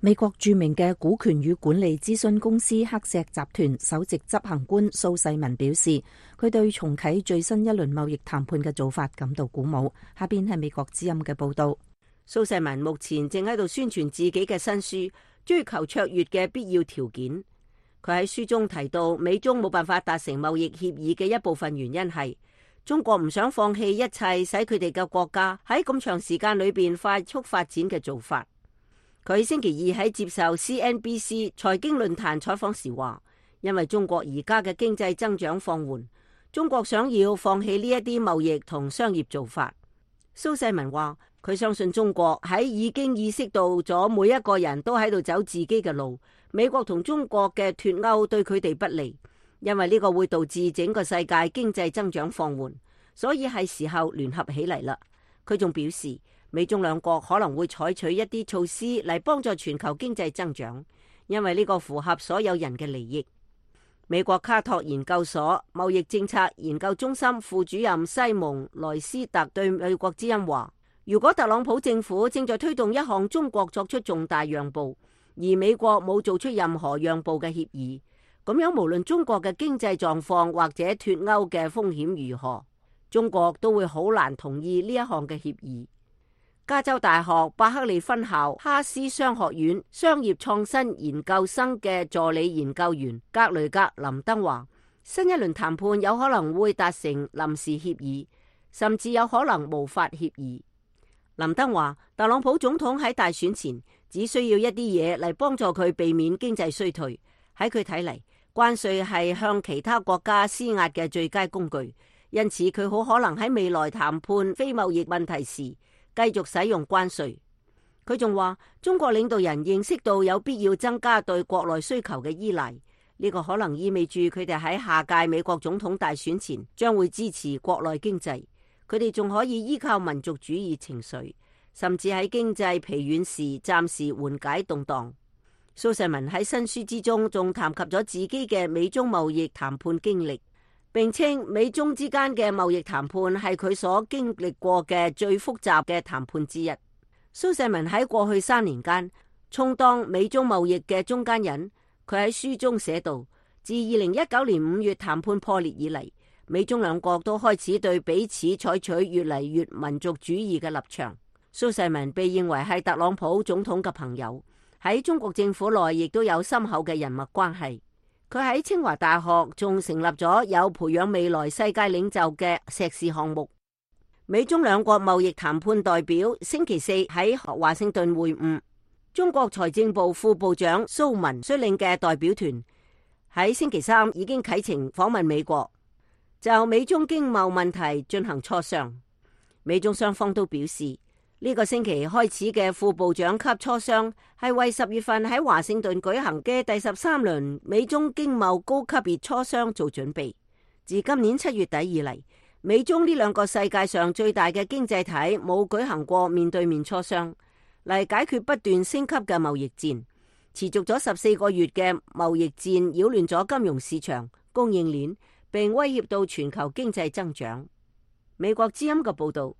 美國著名嘅股權與管理諮詢公司黑石集團首席執行官蘇世民表示，佢對重啟最新一輪貿易談判嘅做法感到鼓舞。下邊係美國之音嘅報道。 蘇世民目前正喺度宣傳自己嘅新書《追求卓越嘅必要條件》。佢喺書中提到，美中冇辦法達成貿易協議嘅一部分原因係中國唔想放棄一切使佢哋嘅國家喺咁長時間裏邊快速發展嘅做法。佢星期二喺接受 C N B C 財經論壇採訪時話，因為中國而家嘅經濟增長放緩，中國想要放棄呢一啲貿易同商業做法。蘇世民話，佢相信中國喺已經意識到咗每一個人都喺度走自己嘅路，美國同中國嘅脫鈎對佢哋不利，因為呢個會導致整個世界經濟增長放緩，所以係時候聯合起嚟啦。佢仲表示，美中兩國可能會採取一啲措施嚟幫助全球經濟增長，因為呢個符合所有人嘅利益。美國卡托研究所貿易政策研究中心副主任西蒙萊斯特對美國之音話，如果特朗普政府正在推動一項中國作出重大讓步，而美國冇做出任何讓步嘅協議，咁樣無論中國嘅經濟狀況或者脫鈎嘅風險如何，中國都會好難同意呢一項嘅協議。加州大學伯克利分校哈斯商學院商業創新研究生嘅助理研究員格雷格林登話，新一輪談判有可能會達成臨時協議，甚至有可能無法協議。林登話，特朗普總統喺大選前只需要一啲嘢嚟幫助佢避免經濟衰退。喺佢睇嚟，關稅係向其他國家施壓嘅最佳工具，因此佢好可能喺未來談判非貿易問題時繼續使用關稅。佢仲話，中國領導人認識到有必要增加對國內需求嘅依賴，呢個可能意味住佢哋喺下屆美國總統大選前將會支持國內經濟。佢哋仲可以依靠民族主義情緒，甚至喺經濟疲軟時暫時緩解動盪。蘇世民喺新書之中仲談及咗自己嘅美中貿易談判經歷，並稱美中之間嘅貿易談判係佢所經歷過嘅最複雜嘅談判之一。蘇世民喺過去三年間充當美中貿易嘅中間人。佢喺書中寫道，自二零一九年五月談判破裂以嚟，美中兩國都開始對彼此採取越嚟越民族主義嘅立場。蘇世民被認為係特朗普總統嘅朋友，喺中國政府內亦都有深厚嘅人脈關係。佢喺清華大學仲成立咗有培養未來世界領袖嘅碩士項目。美中兩國貿易談判代表星期四喺華盛頓會晤，中國財政部副部長蘇文率領嘅代表團喺星期三已經啟程訪問美國，就美中經貿問題進行磋商。美中雙方都表示，呢個星期開始嘅副部長級磋商係為十月份喺華盛頓舉行嘅第十三輪美中經貿高級別磋商做準備。自今年七月底以嚟，美中呢兩個世界上最大嘅經濟體冇舉行過面對面磋商，嚟解決不斷升級嘅貿易戰。持續咗十四個月嘅貿易戰擾亂咗金融市場、供應鏈，並威脅到全球經濟增長。美國之音嘅報道。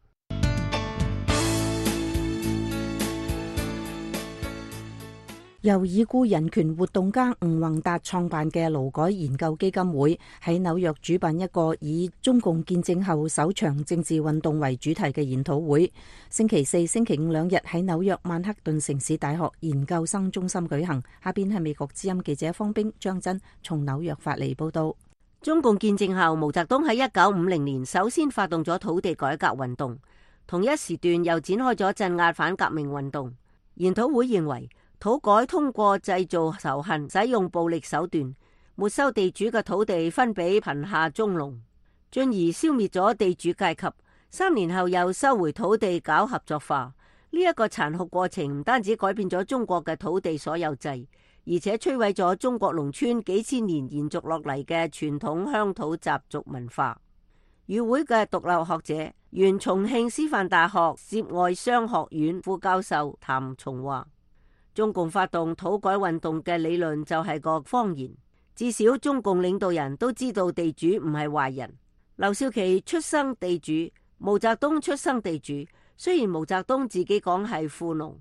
由已故人權活動家吳宏達創辦嘅勞改研究基金會喺紐約主辦一個以中共建政後首場政治運動為主題嘅研討會，星期四、星期五兩日喺紐約曼克頓城市大學研究生中心舉行。下邊係美國之音記者方冰、張真從紐約發嚟報道。 中共建政後，毛澤東喺一九五零年首先發動咗土地改革運動，同一時段又展開咗鎮壓反革命運動。研討會認為，土改通過製造仇恨、使用暴力手段，沒收地主嘅土地分俾貧下中農，進而消滅咗地主階級。三年後又收回土地搞合作化。呢、這、一個殘酷過程唔單止改變咗中國嘅土地所有制，而且摧毀咗中國農村幾千年延續落嚟嘅傳統鄉土習俗文化。與會嘅獨立學者，原重慶師範大學涉外商學院副教授譚松話，中共發動土改運動嘅理論就係個謊言，至少中共領導人都知道地主唔係壞人。劉少奇出生地主，毛澤東出生地主，雖然毛澤東自己講係富農，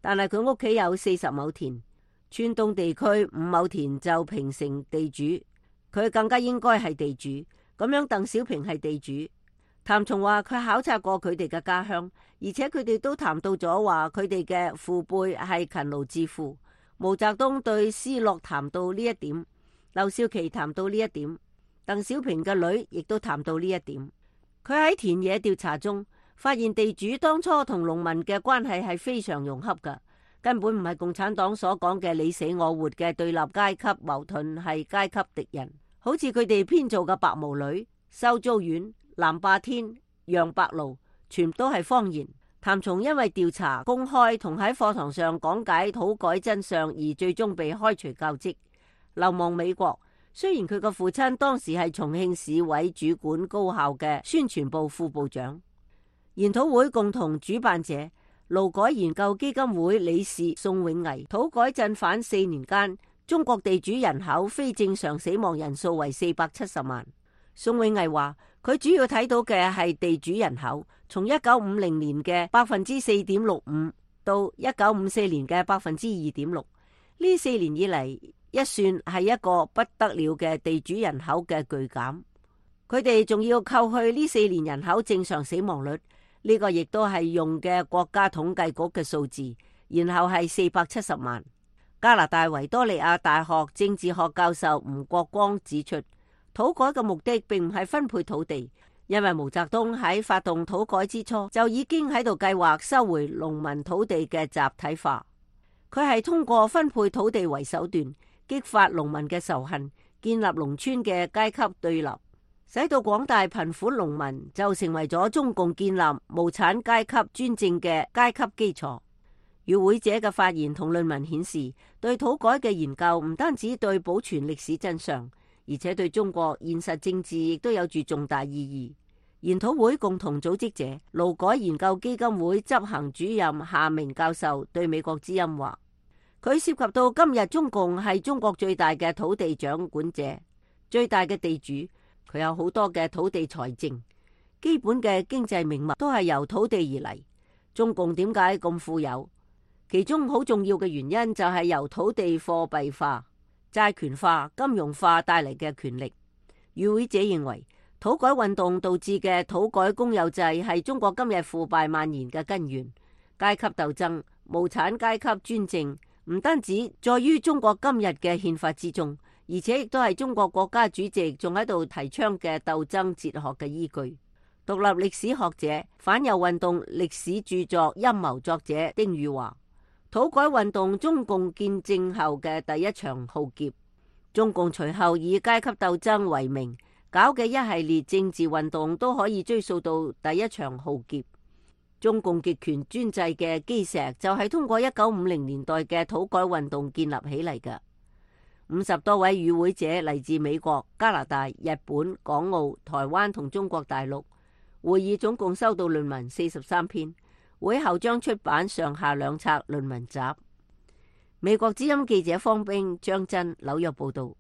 但係佢屋企有四十畝田，川東地區五畝田就評成地主，佢更加應該係地主。咁樣鄧小平係地主。譚松話佢考察過佢哋嘅家鄉，而且佢哋都談到咗話佢哋嘅父輩係勤勞致富。毛澤東對斯諾談到呢一點，劉少奇談到呢一點，鄧小平嘅女亦都談到呢一點。佢喺田野調查中發現地主當初同農民嘅關係係非常融洽㗎，根本唔係共產黨所講嘅你死我活嘅對立階級矛盾，係階級敵人。好似佢哋編造嘅白毛女、收租院、南霸天、楊白勞，全都係謊言。譚松因為調查公開同喺課堂上講解土改真相而最終被開除教職，流亡美國。雖然佢個父親當時係重慶市委主管高校嘅宣傳部副部長。研討會共同主辦者勞改研究基金會理事宋永毅，土改鎮反四年間，中國地主人口非正常死亡人數為四百七十萬。宋永毅話佢主要睇到嘅係地主人口從一九五零年嘅百分之四點六五到一九五四年嘅百分之二點六，呢四年以嚟一算係一個不得了嘅地主人口嘅巨減。佢哋仲要扣去呢四年人口正常死亡率，呢個亦都係用嘅國家統計局嘅數字，然後係四百七十萬。加拿大維多利亞大學政治學教授吳國光指出，土改嘅目的並唔係分配土地，因為毛澤東喺發動土改之初就已經喺度計劃收回農民土地嘅集體化。佢係通過分配土地為手段，激發農民嘅仇恨，建立農村嘅階級對立，使到廣大貧苦農民就成為咗中共建立無產階級專政嘅階級基礎。與會者嘅發言同論文顯示，對土改嘅研究唔單止對保存歷史真相，而且對中國現實政治亦都有住重大意義。研討會共同組織者勞改研究基金會執行主任夏明教授對美國之音話，佢涉及到今日中共係中國最大嘅土地掌管者，最大嘅地主，佢有好多嘅土地財政，基本嘅經濟命脈都係由土地而嚟。中共點解咁富有？其中好重要嘅原因就係由土地貨幣化、債權化、金融化帶嚟嘅權力。與會者認為，土改運動導致嘅土改公有制係中國今日腐敗蔓延嘅根源。階級鬥爭、無產階級專政唔單止在於中國今日嘅憲法之中，而且亦都係中國國家主席仲喺度提倡嘅鬥爭哲學嘅依據。獨立歷史學者、反右運動歷史著作陰謀作者丁宇話，土改運動中共建政後嘅第一場浩劫，中共隨後以階級鬥爭為名搞嘅一系列政治運動都可以追溯到第一場浩劫。中共極權專制嘅基石就係通過一九五零年代嘅土改運動建立起嚟嘅。五十多位與會者嚟自美國、加拿大、日本、港澳、台灣同中國大陸。會議總共收到論文四十三篇。會後將出版上下兩冊論文集。美國之音記者方冰、張真紐約報道。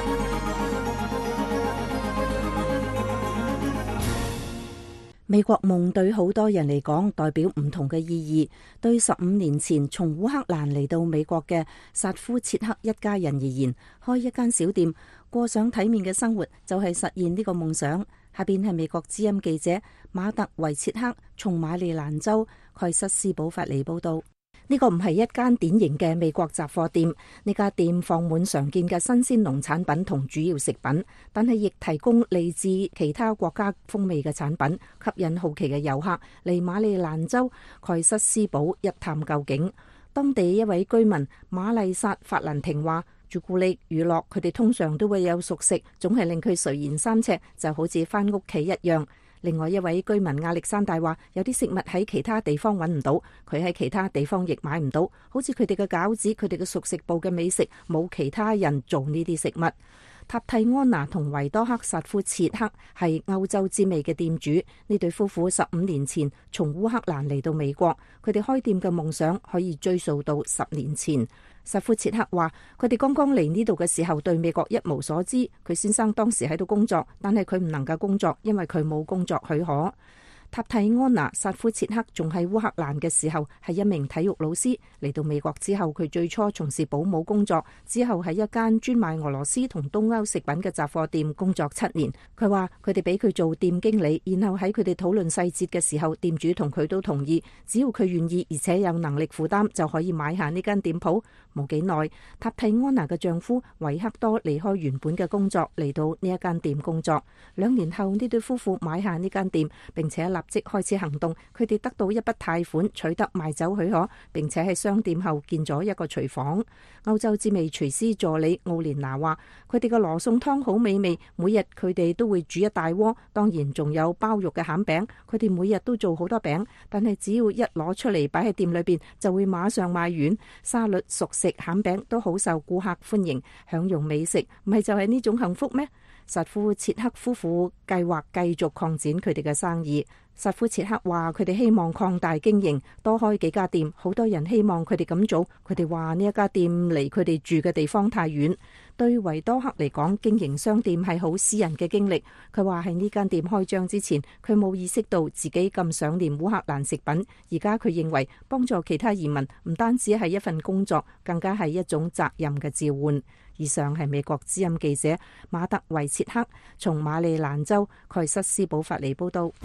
美國夢對好多人嚟講代表唔同嘅意義。對十五年前從烏克蘭嚟到美國嘅薩夫切克一家人而言，開一間小店，過上體面嘅生活就係實現呢個夢想。下邊係美國之音記者馬特維切克從馬里蘭州蓋瑟斯堡發嚟報道。呢個唔係一間典型嘅美國雜貨店，呢家店放滿常見嘅新鮮農產品同主要食品，但係亦提供嚟自其他國家風味嘅產品，吸引好奇嘅遊客嚟馬里蘭州蓋瑟斯堡一探究竟。當地一位居民瑪麗薩法蘭廷話，朱古力、娛樂，佢哋通常都會有熟食，總係令佢垂涎三尺，就好似翻屋企一樣。另外一位居民亞歷山大話，有啲食物喺其他地方揾唔到，佢喺其他地方亦買唔到，好似佢哋嘅餃子，佢哋嘅熟食部嘅美食，冇其他人做呢啲食物。塔蒂安娜同維多克薩夫切克係歐洲之味嘅店主，呢對夫婦十五年前從烏克蘭嚟到美國，佢哋開店嘅夢想可以追溯到十年前。薩夫切克話，佢哋剛剛嚟呢度嘅時候對美國一無所知，佢先生當時喺度工作，但係佢唔能夠工作，因為佢冇工作許可。 塔蒂安娜·薩夫切克仲喺烏克蘭嘅時候係一名體育老師，嚟到美國之後，佢最初從事保姆工作，之後喺一間專賣俄羅斯同東歐食品嘅雜貨店工作七年。佢話佢哋俾佢做店經理，然後喺佢哋討論細節嘅時候，店主同佢都同意，只要佢願意而且有能力負擔，就可以買下呢間店鋪。冇幾耐，塔蒂安娜嘅丈夫維克多離開原本嘅工作，嚟到呢一間店工作。兩年後，呢對夫婦買下呢間店，並且立即開始行動。佢哋得到一筆貸款，取得賣酒許可，並且喺商店後建咗一個廚房。歐洲知味廚師助理奧蓮娜話：佢哋嘅羅宋湯好美味，每日佢哋都會煮一大鍋，當然仲有包肉嘅餡餅。佢哋每日都做好多餅，但係只要一攞出嚟擺喺店裏邊，就會馬上賣完。沙律、熟食、餡餅都好受顧客歡迎，享用美食，唔係就係呢種幸福咩？薩夫切克夫婦計劃繼續擴展佢哋嘅生意。薩夫切克話：佢哋希望擴大經營，多開幾家店。好多人希望佢哋咁做。佢哋話呢一家店離佢哋住嘅地方太遠。對維多克嚟講，經營商店係好私人嘅經歷。佢話喺呢間店開張之前，佢冇意識到自己咁想念烏克蘭食品。而家佢認為幫助其他移民唔單止係一份工作，更加係一種責任嘅召喚。以上係美國之音記者馬特維切克從馬里蘭州蓋瑟斯堡發嚟報道。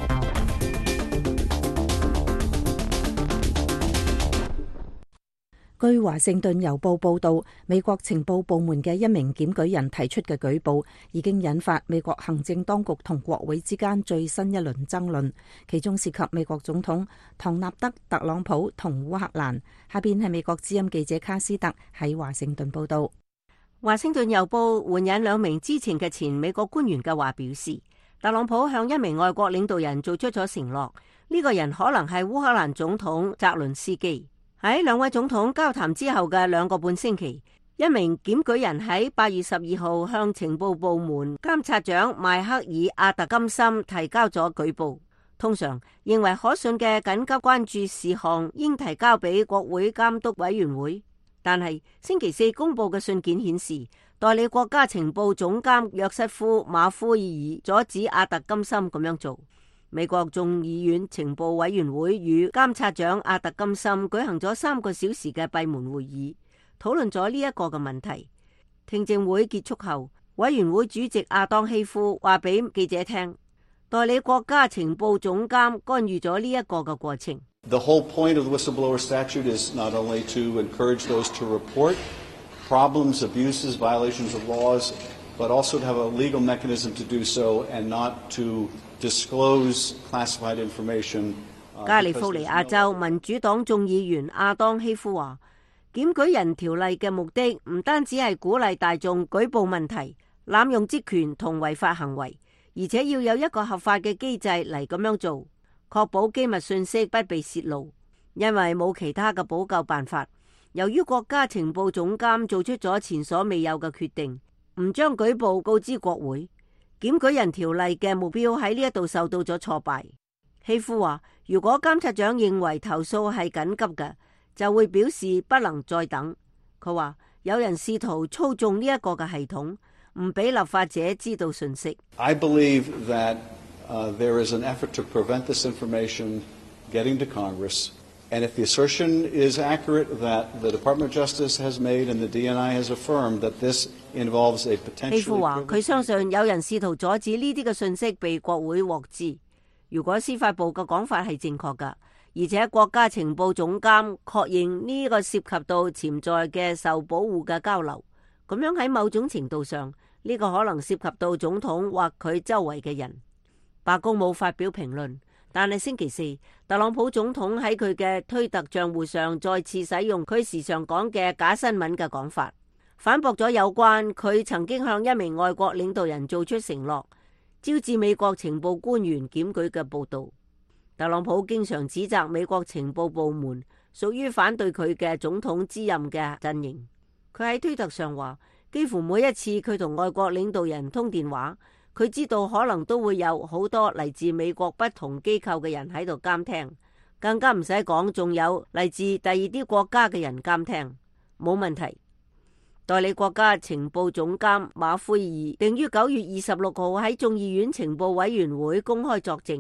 據華盛頓郵報報道，美國情報部門嘅一名檢舉人提出嘅舉報，已經引發美國行政當局同國會之間最新一輪爭論，其中涉及美國總統唐納德·特朗普同烏克蘭。下邊係美國之音記者卡斯特喺華盛頓報道。 華盛頓郵報援引兩名知情嘅前美國官員嘅話表示，特朗普向一名外國領導人做出咗承諾，呢、這個人可能係烏克蘭總統澤倫斯基。喺兩位總統交談之後嘅兩個半星期，一名檢舉人喺八月十二號向情報部門監察長邁克爾·阿特金森提交咗舉報。通常認為可信嘅緊急關注事項應提交俾國會監督委員會，但係星期四公佈嘅信件顯示，代理國家情報總監約瑟夫·馬夫爾爾阻止阿特金森咁樣做。美國眾議院情報委員會與監察長阿特金森舉行咗三個小時嘅閉門會議，討論咗呢一個嘅問題。聽證會結束後，委員會主席亞當希夫話俾記者聽，代理國家情報總監干預咗呢一個嘅過程。 The whole point of the whistleblower statute is not only to encourage those to report problems, abuses, violations of laws, but also to have a legal mechanism to do so and not to disclose classified information. 加利福尼亞州民主黨眾議員亞當希夫話，檢舉人條例嘅目的唔單止係鼓勵大眾舉報問題、濫用職權同違法行為，而且要有一個合法嘅機制嚟咁樣做，確保機密信息不被洩露，因為冇其他嘅補救辦法。由於國家情報總監做出咗前所未有嘅決定，唔將舉報告知國會，檢舉人條例嘅目標喺呢一度受到咗挫敗。希夫話，如果監察長認為投訴係緊急嘅，就會表示不能再等。佢話有人試圖操縱呢一個嘅系統，唔俾立法者知道信息。 I believe that uh, there is an effort to prevent this information getting to Congress, and if the assertion is accurate that the Department of Justice has made and the D N I has affirmed that this involves a potentially... 希夫話佢相信有人試圖阻止呢啲嘅信息被國會獲知。如果司法部嘅講法係正確㗎，而且國家情報總監確認呢個涉及到潛在嘅受保護嘅交流，咁樣喺某種程度上，呢個可能涉及到總統或佢周圍嘅人。白宮冇發表評論，但係星期四，特朗普總統喺佢嘅推特賬戶上再次使用佢時常講嘅假新聞嘅講法，反駁咗有關佢曾經向一名外國領導人做出承諾，招致美國情報官員檢舉嘅報導。特朗普經常指責美國情報部門屬於反對佢嘅總統之任嘅陣營。佢喺推特上話，幾乎每一次佢同外國領導人通電話，佢知道可能都會有好多嚟自美國不同機構嘅人喺度監聽，更加唔使講，仲有嚟自第二啲國家嘅人監聽，冇問題。代理國家情報總監馬奎爾定於九月二十六號喺眾議院情報委員會公開作證，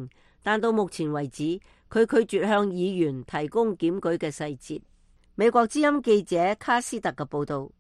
但到目前為止，佢拒絕向議員提供檢舉嘅細節。美國之音記者卡斯特嘅報道。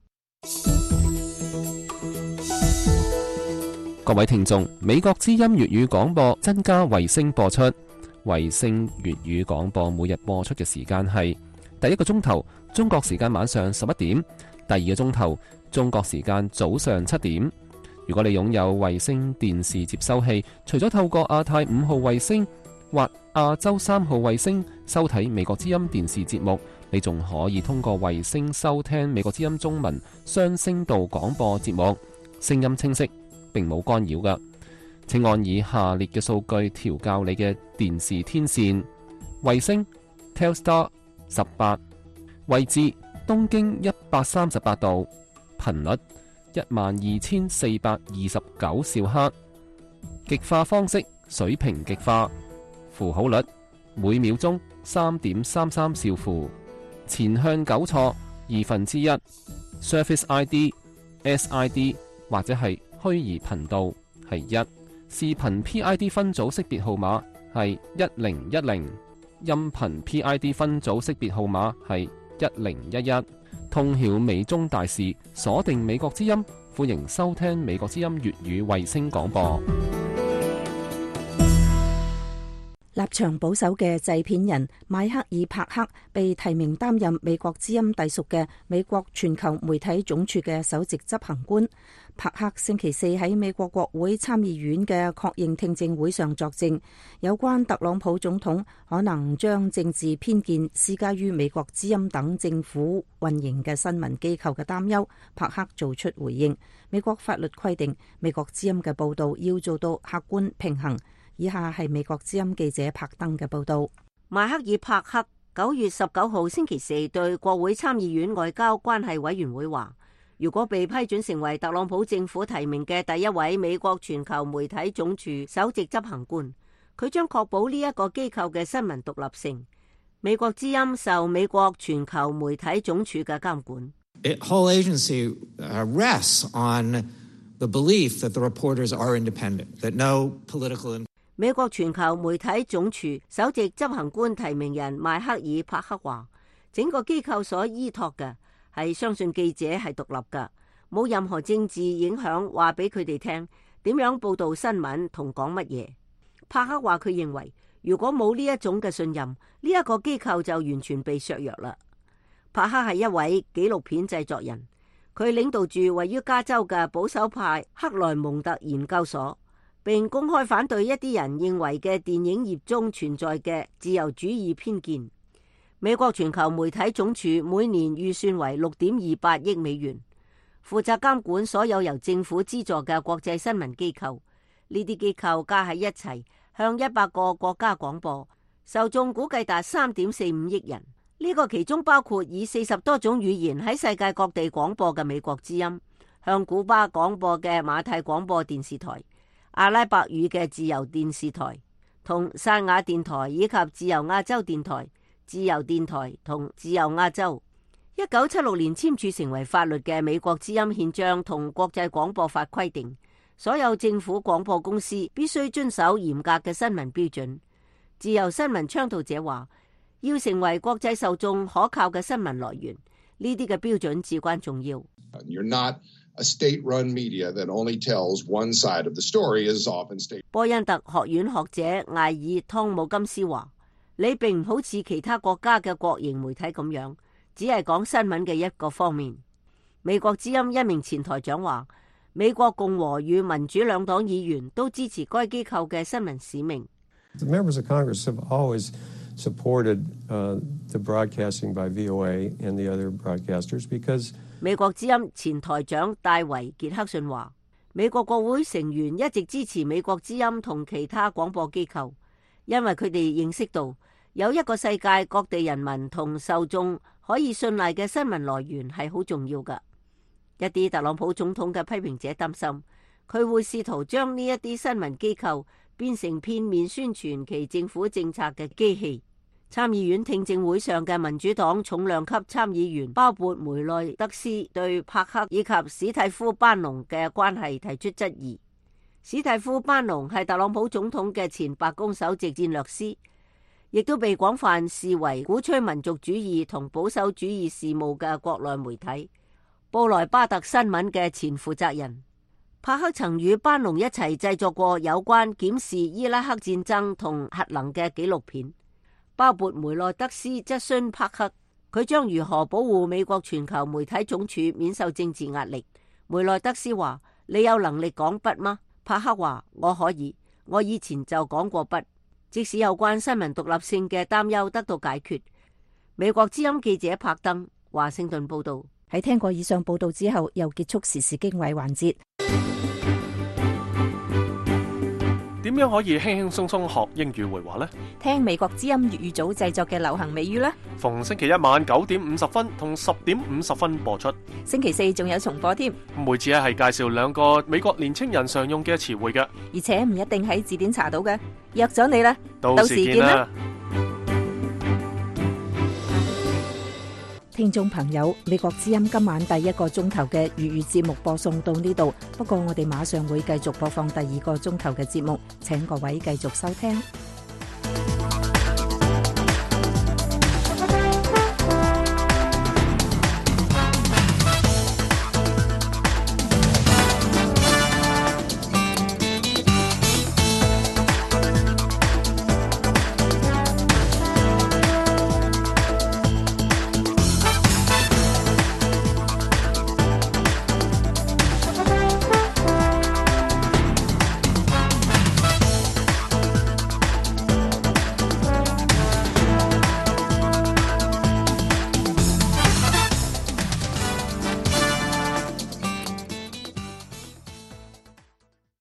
各位聽眾，美國之音粵語廣播增加衛星播出。衛星粵語廣播每日播出嘅時間係第一個鐘頭中國時間晚上十一點，第二個鐘頭中國時間早上七點。如果你擁有衛星電視接收器，除咗透過亞太五號衛星或亞洲三號衛星收睇美國之音電視節目，你仲可以通過衛星收聽美國之音中文雙聲道廣播節目，聲音清晰，並冇干擾㗎。請按以下列嘅數據調校你嘅電視天線：衛星 Telstar 十八，位置東經一百三十八度，頻率一萬二千四百二十九兆赫，極化方式水平極化，符號率每秒鐘三點三三兆符，前向糾錯二分之一 ，Surface I D、S I D 或者係虛擬頻道係一，視頻 P I D 分組識別號碼係一零一零，音頻 P I D 分組識別號碼係一零一一。通曉美中大事，鎖定美國之音，歡迎收聽美國之音粵語衛星廣播。 立場保守嘅製片人邁克爾帕克被提名擔任美國之音隸屬嘅美國全球媒體總署嘅首席執行官。帕克星期四喺美國國會參議院嘅確認聽證會上作證，有關特朗普總統可能將政治偏見施加於美國之音等政府運營嘅新聞機構嘅擔憂，帕克做出回應。美國法律規定，美國之音嘅報道要做到客觀平衡。以下係美國之音記者柏登嘅報道。 邁克爾帕克九月十九號星期四對國會參議院外交關係委員會話，如果被批准成為特朗普政府提名嘅第一位美國全球媒體總署首席執行官，佢將確保呢一個機構嘅新聞獨立性。美國之音受美國全球媒體總署嘅監管。 It whole agency rests on the belief that the reporters are independent, that no political. 美國全球媒體總署首席執行官提名人邁克爾帕克話，整個機構所依託嘅係相信記者係獨立嘅，冇任何政治影響，話俾佢哋聽點樣報道新聞同講乜嘢。帕克話佢認為，如果冇呢一種嘅信任，呢一個機構就完全被削弱啦。帕克係一位紀錄片製作人，佢領導住位於加州嘅保守派克萊蒙特研究所，並公開反對一啲人認為嘅電影業中存在嘅自由主義偏見。美國全球媒體總署每年預算為六點二八億美元，負責監管所有由政府資助嘅國際新聞機構。呢啲機構加喺一齊，向一百個國家廣播，受眾估計達三點四五億人。呢個其中包括以四十多種語言喺世界各地廣播嘅美國之音，向古巴廣播嘅馬太廣播電視台，阿拉伯語嘅自由電視台同薩雅電台，以及自由亞洲電台、自由電台同自由亞洲。一九七六年簽署成為法律嘅美國之音憲章同國際廣播法規定，所有政府廣播公司必須遵守嚴格嘅新聞標準。自由新聞倡導者話，要成為國際受眾可靠嘅新聞來源，呢啲嘅標準至關重要。 You're not a state-run media that only tells one side of the story is often state. 波恩特學院學者艾爾湯姆金斯話，你並唔好似其他國家嘅國營媒體咁樣，只係講新聞嘅一個方面。美國之音一名前台長話，美國共和與民主兩黨議員都支持該機構嘅新聞使命。 The members of Congress have always supported uh, the broadcasting by V O A and the other broadcasters because 美國之音前台長戴維傑克遜話，美國國會成員一直支持美國之音同其他廣播機構，因為佢哋認識到有一個世界各地人民同受眾可以信賴嘅新聞來源係好重要㗎。一啲特朗普總統嘅批評者擔心，佢會試圖將呢一啲新聞機構變成片面宣傳其政府政策嘅機器。參議院聽證會上嘅民主黨重量級參議員包括梅內德斯對帕克以及史蒂夫班農嘅關係提出質疑。 史蒂夫·班農係特朗普總統嘅前白宮首席戰略師，亦都被廣泛視為鼓吹民族主義同保守主義事務嘅國內媒體布萊巴特新聞嘅前負責人。帕克曾與班農一齊製作過有關檢視伊拉克戰爭同核能嘅紀錄片，鮑勃梅內德斯質詢帕克，佢將如何保護美國全球媒體總署免受政治壓力。梅內德斯話：你有能力講不嗎？帕克話：我可以，我以前就講過不。即使有關新聞獨立性嘅擔憂得到解決。美國之音記者柏登華盛頓報道。 喺聽過以上報道之後，又結束時事經緯環節。 點樣可以輕輕鬆鬆學英語會話呢？ 聽美國之音粵語組製作嘅流行美語啦。 逢星期一晚九點五十分同十點五十分播出。 星期四仲有重播添。 每次咧係介紹兩個美國年青人常用嘅詞彙嘅， 而且唔一定喺字典查到嘅。約咗你啦， 到時見啦。 聽眾朋友，美國之音今晚第一個鐘頭嘅粵語節目播送到呢度，不過我哋馬上會繼續播放第二個鐘頭嘅節目，請各位繼續收聽。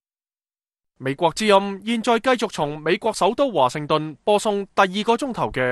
美國之音現在繼續從美國首都華盛頓播送第二個鐘頭嘅